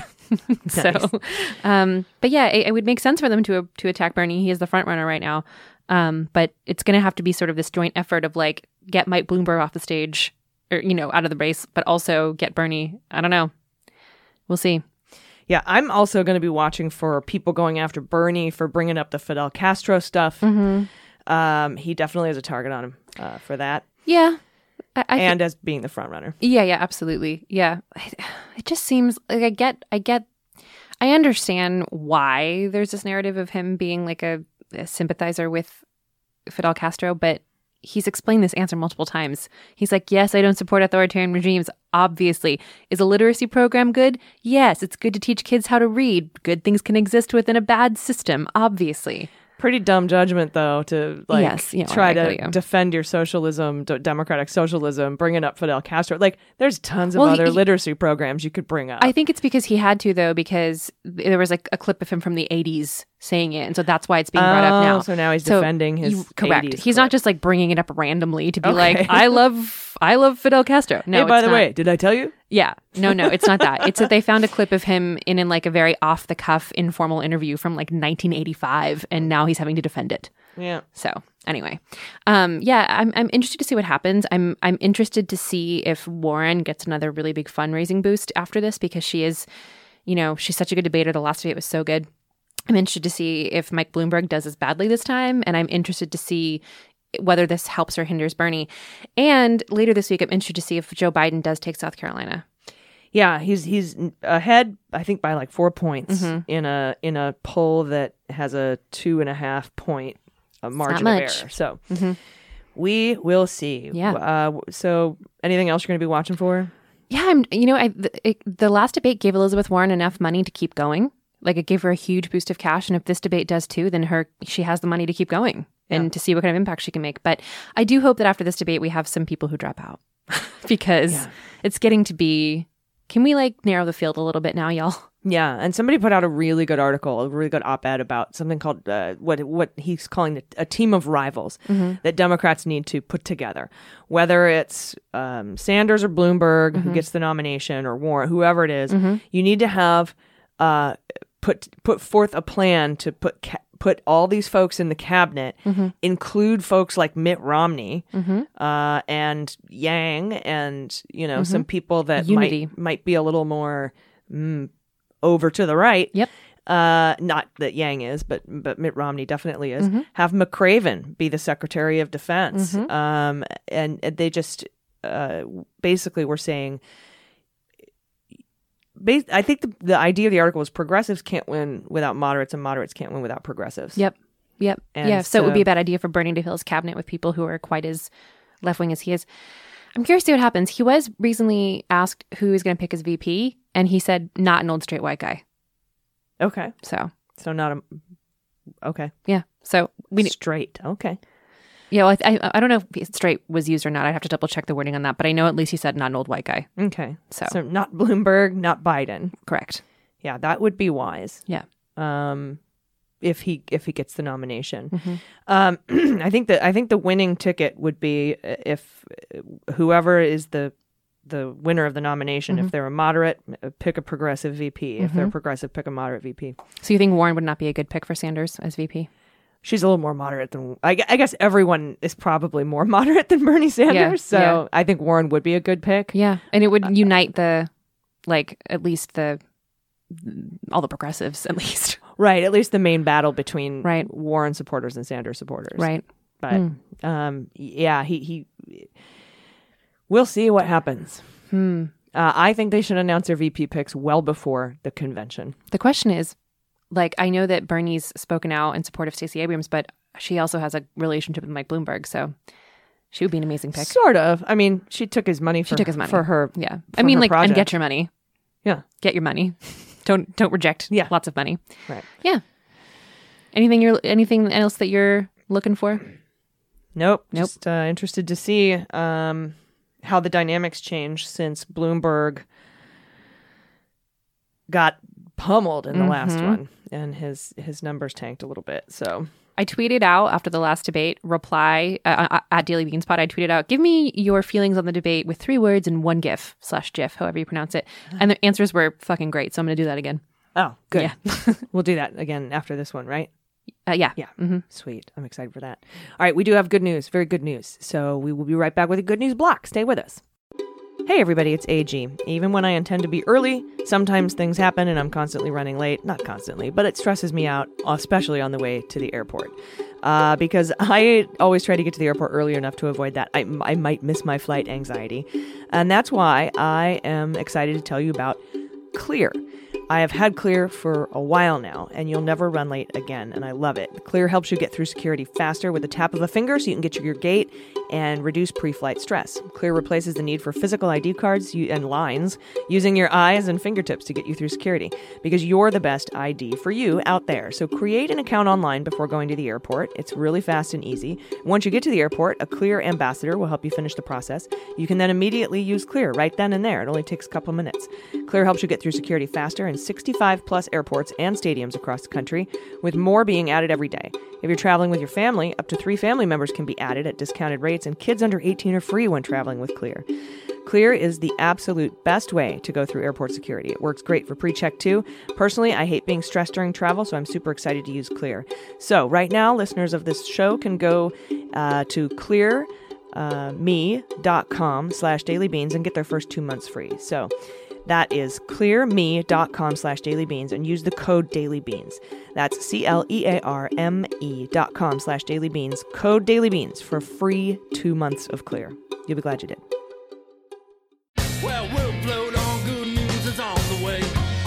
so, um, but yeah, it, it would make sense for them to to attack Bernie. He is the front runner right now. Um, but it's going to have to be sort of this joint effort of like get Mike Bloomberg off the stage, or you know, out of the race, but also get Bernie. I don't know. We'll see. Yeah, I'm also going to be watching for people going after Bernie for bringing up the Fidel Castro stuff. Mm-hmm. Um, he definitely has a target on him uh, for that, Yeah. I, I and as being the front runner. Yeah, yeah, absolutely. Yeah. It just seems like I get, I get, I understand why there's this narrative of him being like a, a sympathizer with Fidel Castro, but he's explained this answer multiple times. He's like, yes, I don't support authoritarian regimes, obviously. Is a literacy program good? Yes, it's good to teach kids how to read. Good things can exist within a bad system, obviously. Pretty dumb judgment, though, to like Yes, you know, try I to feel you. defend your socialism, d- democratic socialism, bringing up Fidel Castro. Like, there's tons of Well, he- other he- literacy programs you could bring up. I think it's because he had to, though, because there was like a clip of him from the eighties saying it. And so that's why it's being brought up Oh, now. so now he's So defending his you- correct. eighties He's clip. not just like bringing it up randomly to be Okay. like, I love, I love Fidel Castro. No, hey, by it's the not. way, did I tell you? Yeah. No, no, it's not that. It's that they found a clip of him in, in like a very off the cuff informal interview from like nineteen eighty-five. And now he's having to defend it. Yeah. So anyway, um, yeah, I'm I'm interested to see what happens. I'm I'm interested to see if Warren gets another really big fundraising boost after this, because she is, you know, she's such a good debater. The last debate was so good. I'm interested to see if Mike Bloomberg does as badly this time, and I'm interested to see whether this helps or hinders Bernie. And later this week, I'm interested to see if Joe Biden does take South Carolina. Yeah, he's he's ahead, I think, by like four points Mm-hmm. in a in a poll that has a two and a half point uh, margin of much. error. So Mhm. we will see. Yeah. Uh, so anything else you're going to be watching for? Yeah, I'm. You know, I the, it, the last debate gave Elizabeth Warren enough money to keep going. Like it gave her a huge boost of cash, and if this debate does too, then her she has the money to keep going and to see what kind of impact she can make. But I do hope that after this debate, we have some people who drop out because Yeah. it's getting to be. Can we like narrow the field a little bit now, y'all? Yeah, and somebody put out a really good article, a really good op-ed about something called uh, what what he's calling the, a team of rivals that Democrats need to put together. Whether it's um, Sanders or Bloomberg who gets the nomination, or Warren, whoever it is, you need to have uh, put put forth a plan to put ca- put all these folks in the cabinet, include folks like Mitt Romney uh, and Yang, and you know some people that Unity. might might be a little more. Mm, over to the right. Yep. Uh, not that Yang is, but but Mitt Romney definitely is. Have McCraven be the Secretary of Defense. Um, and, and they just uh, basically were saying, bas- I think the, the idea of the article was progressives can't win without moderates, and moderates can't win without progressives. Yep. Yep. And yeah. So, it would so- be a bad idea for Bernie to fill his cabinet with people who are quite as left wing as he is. I'm curious to see what happens. He was recently asked who he was going to pick as V P, and he said not an old straight white guy. Okay. So So not a. Okay. yeah. So we Straight. Okay. yeah. Well, I, I I don't know if straight was used or not. I'd have to double check the wording on that. But I know at least he said not an old white guy. Okay. So- so not Bloomberg, not Biden. Correct. Yeah, that would be wise. Yeah. Um, if he if he gets the nomination, Mm-hmm. um, I think that I think the winning ticket would be if whoever is the the winner of the nomination. Mm-hmm. If they're a moderate, pick a progressive V P. If they're progressive, pick a moderate V P. So you think Warren would not be a good pick for Sanders as V P? She's a little more moderate than I, I guess everyone is probably more moderate than Bernie Sanders. Yeah, so yeah. I think Warren would be a good pick. Yeah, and it would unite the, like at least the, all the progressives at least. Right, at least the main battle between Right. Warren supporters and Sanders supporters. Right. But um, yeah, he he. We'll see what happens. Hmm. Uh, I think they should announce their V P picks well before the convention. The question is, like, I know that Bernie's spoken out in support of Stacey Abrams, but she also has a relationship with Mike Bloomberg, so she would be an amazing pick. Sort of. I mean, she took his money. For, She took his money for her. Yeah, for I mean, her like, project. and get your money. Yeah. Get your money. don't don't reject. Yeah. Lots of money. Right. Yeah. Anything you're anything else that you're looking for? Nope. Nope. Just uh, interested to see um, how the dynamics change since Bloomberg got pummeled in the last Mm-hmm. one, and his his numbers tanked a little bit. So I tweeted out after the last debate, reply uh, at Daily Beans Pod. I tweeted out, give me your feelings on the debate with three words and one GIF slash GIF, however you pronounce it. And the answers were fucking great. So I'm going to do that again. oh, good. Yeah. We'll do that again after this one, right? Uh, yeah. Yeah. Mm-hmm. Sweet. I'm excited for that. All right, we do have good news, very good news. So we will be right back with a good news block. Stay with us. Hey everybody, it's A G. Even when I intend to be early, sometimes things happen and I'm constantly running late. Not constantly, but it stresses me out, especially on the way to the airport. Uh, because I always try to get to the airport early enough to avoid that. I, I might miss my flight anxiety. And that's why I am excited to tell you about Clear. I have had Clear for a while now, and you'll never run late again, and I love it. Clear helps you get through security faster with the tap of a finger so you can get to your gate and reduce pre-flight stress. Clear replaces the need for physical I D cards and lines, using your eyes and fingertips to get you through security, because you're the best I D for you out there. So create an account online before going to the airport. It's really fast and easy. Once you get to the airport, a Clear ambassador will help you finish the process. You can then immediately use Clear right then and there. It only takes a couple of minutes. Clear helps you get through security faster in sixty-five plus airports and stadiums across the country, with more being added every day. If you're traveling with your family, up to three family members can be added at discounted rates, and kids under eighteen are free when traveling with Clear. Clear is the absolute best way to go through airport security. It works great for pre-check too. Personally, I hate being stressed during travel, so I'm super excited to use Clear. So right now, listeners of this show can go uh, to clear me dot com slash dailybeans and get their first two months free. So that is clear me dot com slash dailybeans and use the code dailybeans. That's C L E A R M E dot com slash dailybeans. Code dailybeans for free two months of Clear. You'll be glad you did. Well, we'll float on, good news is on the way.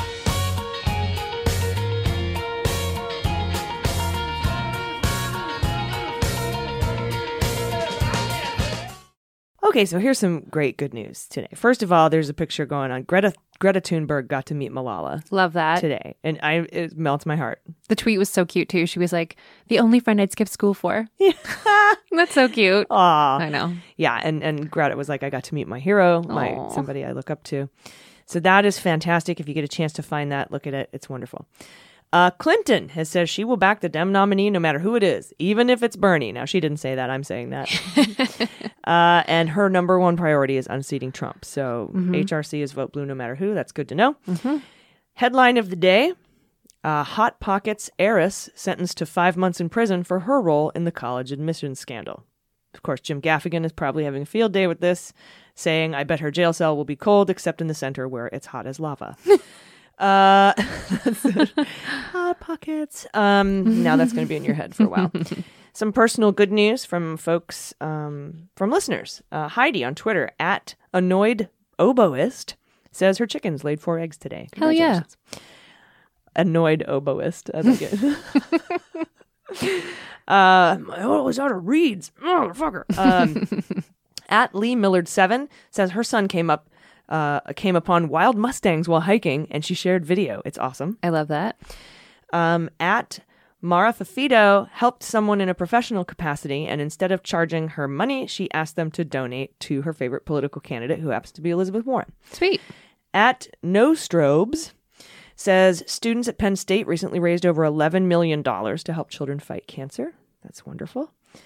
Okay, so here's some great good news today. First of all, there's a picture going on. Greta Greta Thunberg got to meet Malala Love that. today, and I it melts my heart. The tweet was so cute too. She was like, the only friend I'd skip school for. That's so cute. Aw. I know. Yeah, and, and Greta was like, I got to meet my hero, my Aw. somebody I look up to. So that is fantastic. If you get a chance to find that, look at it. It's wonderful. Uh, Clinton has said she will back the Dem nominee no matter who it is, even if it's Bernie. Now, she didn't say that. I'm saying that. uh, and her number one priority is unseating Trump. So Mm-hmm. H R C is vote blue no matter who. That's good to know. Mm-hmm. Headline of the day. Uh, Hot Pockets heiress sentenced to five months in prison for her role in the college admissions scandal. Of course, Jim Gaffigan is probably having a field day with this, saying, I bet her jail cell will be cold except in the center where it's hot as lava. uh, Hot Pockets. Um, now that's going to be in your head for a while. Some personal good news from folks, um, from listeners. Uh, Heidi on Twitter, at Annoyed Oboist, says her chickens laid four eggs today. Hell yeah. Annoyed Oboist. I like it. uh, my always out of reads. Motherfucker. Um, at Lee Millard seven says her son came up, uh, came upon wild mustangs while hiking, and she shared video. It's awesome. I love that. Um, at Mara Fafito helped someone in a professional capacity, and instead of charging her money, she asked them to donate to her favorite political candidate, who happens to be Elizabeth Warren. Sweet. At No Strobes says students at Penn State recently raised over eleven million dollars to help children fight cancer. That's wonderful.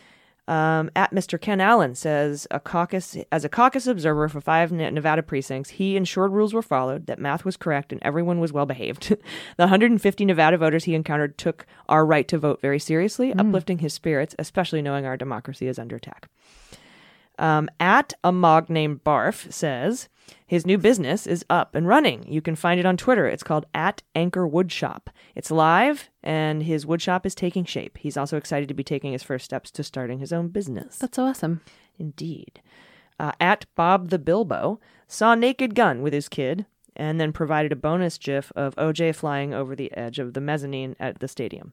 Um, at Mister Ken Allen says, a caucus as a caucus observer for five Nevada precincts, he ensured rules were followed, that math was correct, and everyone was well behaved. The one hundred fifty Nevada voters he encountered took our right to vote very seriously, mm. uplifting his spirits, especially knowing our democracy is under attack. Um, at a mog named Barf says, his new business is up and running. You can find it on Twitter. It's called at Anchor Woodshop. It's live, and his woodshop is taking shape. He's also excited to be taking his first steps to starting his own business. That's awesome. Indeed. Uh, at Bob the Bilbo saw Naked Gun with his kid, and then provided a bonus gif of O J flying over the edge of the mezzanine at the stadium.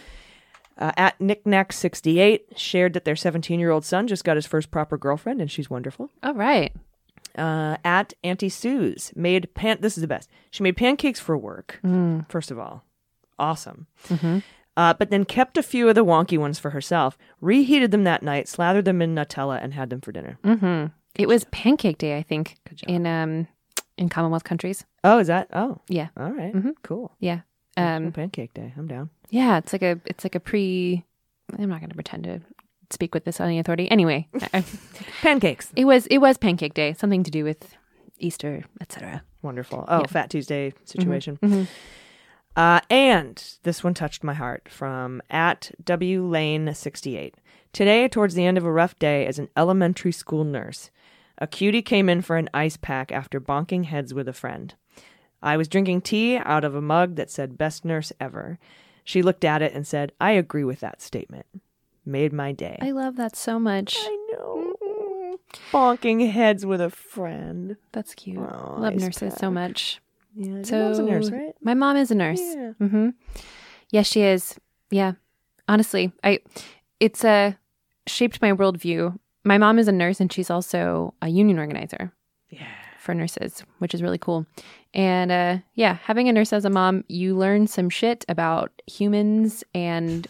Uh, at Knickknack sixty-eight shared that their seventeen-year-old son just got his first proper girlfriend, and she's wonderful. All right. Uh, at Auntie Sue's made pan. This is the best. She made pancakes for work. Mm. First of all, awesome. Mm-hmm. Uh, but then kept a few of the wonky ones for herself. Reheated them that night, slathered them in Nutella, and had them for dinner. Mm-hmm. It was Pancake Day, I think, in um in Commonwealth countries. Oh, is that? Oh, yeah. All right. Mm-hmm. Cool. Yeah. Um, Pancake Day. I'm down. Yeah, it's like a it's like a pre. I'm not going to pretend to speak with this on any authority. Anyway, pancakes. It was it was Pancake Day, something to do with Easter, et cetera. Wonderful. Oh, yeah. Fat Tuesday situation. Mm-hmm. Mm-hmm. Uh, and this one touched my heart from at W Lane sixty-eight. Today, towards the end of a rough day as an elementary school nurse, a cutie came in for an ice pack after bonking heads with a friend. I was drinking tea out of a mug that said best nurse ever. She looked at it and said, I agree with that statement. Made my day. I love that so much. I know. Mm-hmm. Bonking heads with a friend. That's cute. Oh, love ice nurses pack. so much. Yeah, so, your mom's a nurse, right? My mom is a nurse. Yeah. Mm-hmm. Yes, she is. Yeah. Honestly, I it's uh, shaped my worldview. My mom is a nurse, and she's also a union organizer. Yeah. For nurses, which is really cool. And uh, yeah, having a nurse as a mom, you learn some shit about humans and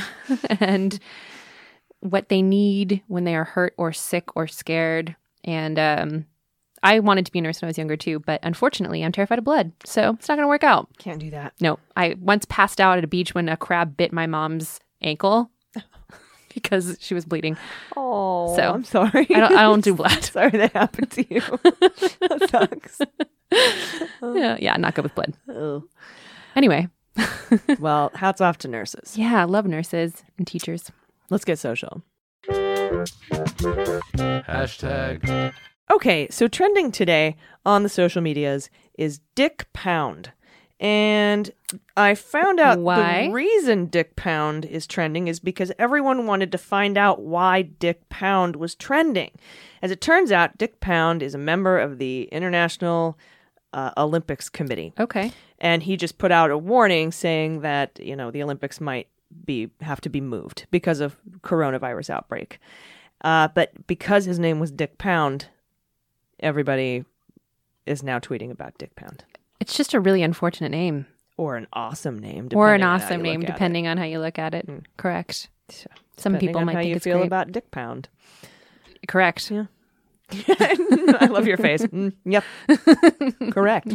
and what they need when they are hurt or sick or scared. And um, I wanted to be a nurse when I was younger too, but unfortunately, I'm terrified of blood, so it's not going to work out. Can't do that. No, I once passed out at a beach when a crab bit my mom's ankle. Because she was bleeding. Oh, so I'm sorry. I don't. I don't do blood. Sorry that happened to you. That sucks. yeah, yeah, not good with blood. Oh. Anyway, well, hats off to nurses. Yeah, I love nurses and teachers. Let's get social. Hashtag. Okay, so trending today on the social medias is Dick Pound. And I found out why? The reason Dick Pound is trending is because everyone wanted to find out why Dick Pound was trending. As it turns out, Dick Pound is a member of the International uh, Olympics Committee. Okay. And he just put out a warning saying that, you know, the Olympics might be have to be moved because of coronavirus outbreak. Uh, but because his name was Dick Pound, everybody is now tweeting about Dick Pound. It's just a really unfortunate name. Or an awesome name. Or an depending on how awesome you name, look at depending it. on how you look at it. Mm. Correct. So, Some depending people on might how think you it's feel great. about Dick Pound. Correct. Yeah. I love your face. Mm, yep. Correct.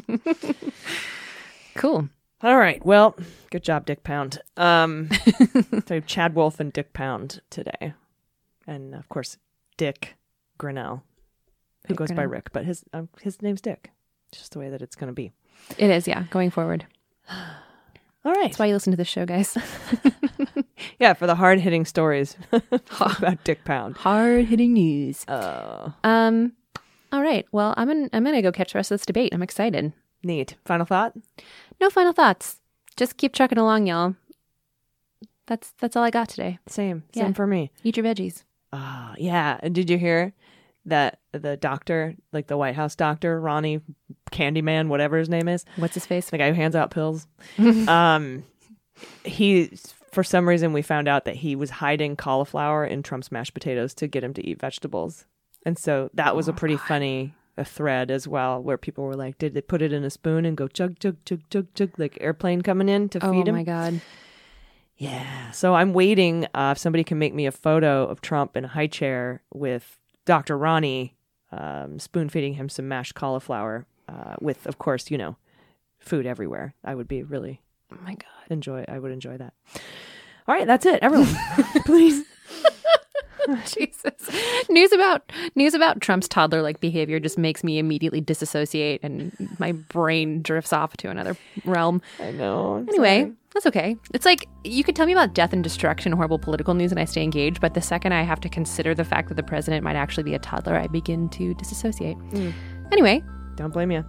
Cool. All right. Well, good job, Dick Pound. Um, so Chad Wolf and Dick Pound today. And, of course, Dick Grinnell, who Dick goes by Grinnell. Rick, but his um, his name's Dick. It's just the way that it's going to be. It is, yeah, going forward. All right. That's why you listen to this show, guys. Yeah, for the hard-hitting stories about Dick Pound. Hard-hitting news. Oh. Um, all right. Well, I'm gonna, I'm going to go catch the rest of this debate. I'm excited. Neat. Final thought? No final thoughts. Just keep trucking along, y'all. That's that's all I got today. Same. Yeah. Same for me. Eat your veggies. Oh, yeah. And did you hear that the doctor, like the White House doctor, Ronnie Candyman, whatever his name is, What's his face? the guy who hands out pills, um, he, for some reason, we found out that he was hiding cauliflower in Trump's mashed potatoes to get him to eat vegetables. And so that was Oh, a pretty God. funny a thread as well, where people were like, did they put it in a spoon and go chug, chug, chug, chug, chug, like airplane coming in to Oh feed him? my God. Yeah. So I'm waiting uh, if somebody can make me a photo of Trump in a high chair with Doctor Ronnie um, spoon feeding him some mashed cauliflower uh, with, of course, you know, food everywhere. I would be really Oh my God. enjoy. I would enjoy that. All right. That's it. Everyone, please. Jesus. News about news about Trump's toddler-like behavior just makes me immediately disassociate, and my brain drifts off to another realm. I know. I'm Anyway, sorry. that's okay. It's like you could tell me about death and destruction, horrible political news, and I stay engaged. But the second I have to consider the fact that the president might actually be a toddler, I begin to disassociate. Mm. Anyway. Don't blame you.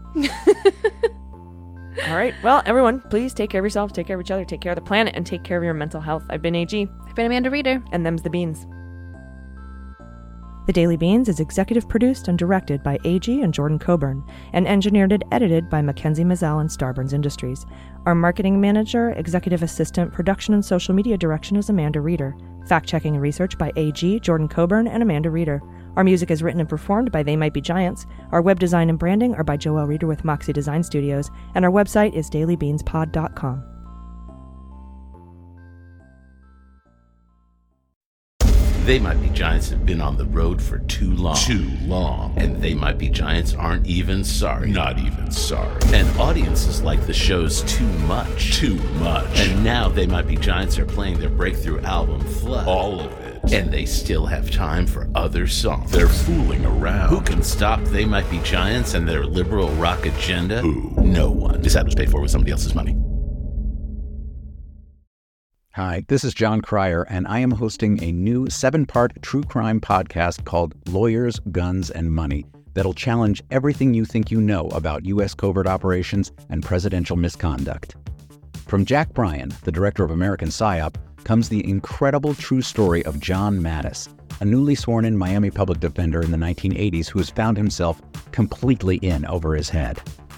All right. Well, everyone, please take care of yourselves, take care of each other, take care of the planet, and take care of your mental health. I've been A G. I've been Amanda Reeder. And them's the beans. The Daily Beans is executive produced and directed by A G and Jordan Coburn, and engineered and edited by Mackenzie Mazzell and Starburns Industries. Our marketing manager, executive assistant, production and social media direction is Amanda Reeder. Fact-checking and research by A G, Jordan Coburn, and Amanda Reeder. Our music is written and performed by They Might Be Giants. Our web design and branding are by Joelle Reeder with Moxie Design Studios, and our website is daily beans pod dot com. They Might Be Giants have been on the road for too long. Too long. And They Might Be Giants aren't even sorry. Not even sorry. And audiences like the shows too much. Too much. And now They Might Be Giants are playing their breakthrough album, Flood. All of it. And they still have time for other songs. They're fooling around. Who can stop They Might Be Giants and their liberal rock agenda? Who? No one. This ad was paid for with somebody else's money. Hi, this is John Cryer, and I am hosting a new seven-part true crime podcast called Lawyers, Guns, and Money that'll challenge everything you think you know about U S covert operations and presidential misconduct. From Jack Bryan, the director of American PSYOP, comes the incredible true story of John Mattis, a newly sworn-in Miami public defender in the nineteen eighties who has found himself completely in over his head.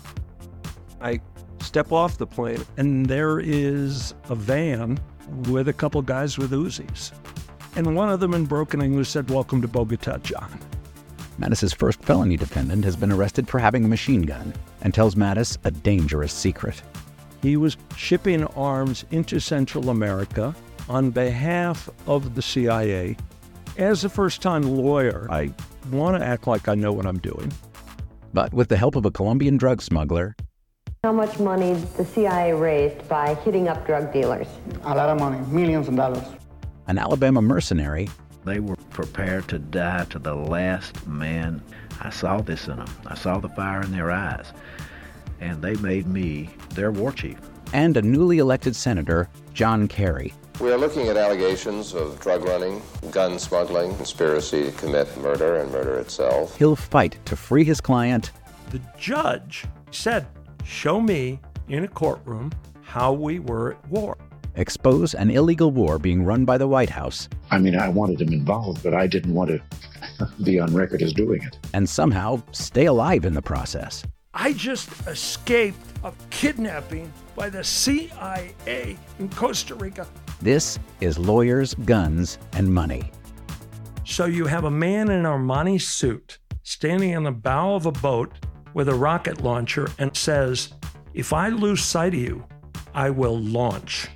I step off the plane, and there is a van with a couple guys with Uzis. And one of them in broken English said, "Welcome to Bogota, John." Mattis's first felony defendant has been arrested for having a machine gun and tells Mattis a dangerous secret. He was shipping arms into Central America on behalf of the C I A. As a first-time lawyer, I want to act like I know what I'm doing. But with the help of a Colombian drug smuggler, how much money the C I A raised by hitting up drug dealers? A lot of money, millions of dollars. An Alabama mercenary, they were prepared to die to the last man. I saw this in them. I saw the fire in their eyes. And they made me their war chief. And a newly elected senator, John Kerry. We are looking at allegations of drug running, gun smuggling, conspiracy to commit murder and murder itself. He'll fight to free his client. The judge said, "Show me in a courtroom how we were at war." Expose an illegal war being run by the White House. I mean, I wanted him involved, but I didn't want to be on record as doing it. And somehow stay alive in the process. I just escaped a kidnapping by the C I A in Costa Rica. This is Lawyers, Guns, and Money. So you have a man in an Armani suit standing on the bow of a boat with a rocket launcher and says, "If I lose sight of you, I will launch.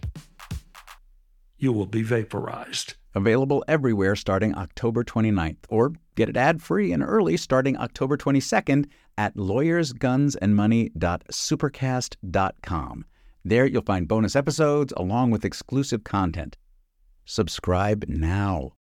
You will be vaporized." Available everywhere starting October twenty-ninth, or get it ad-free and early starting October twenty-second at lawyers guns and money dot supercast dot com. There you'll find bonus episodes along with exclusive content. Subscribe now.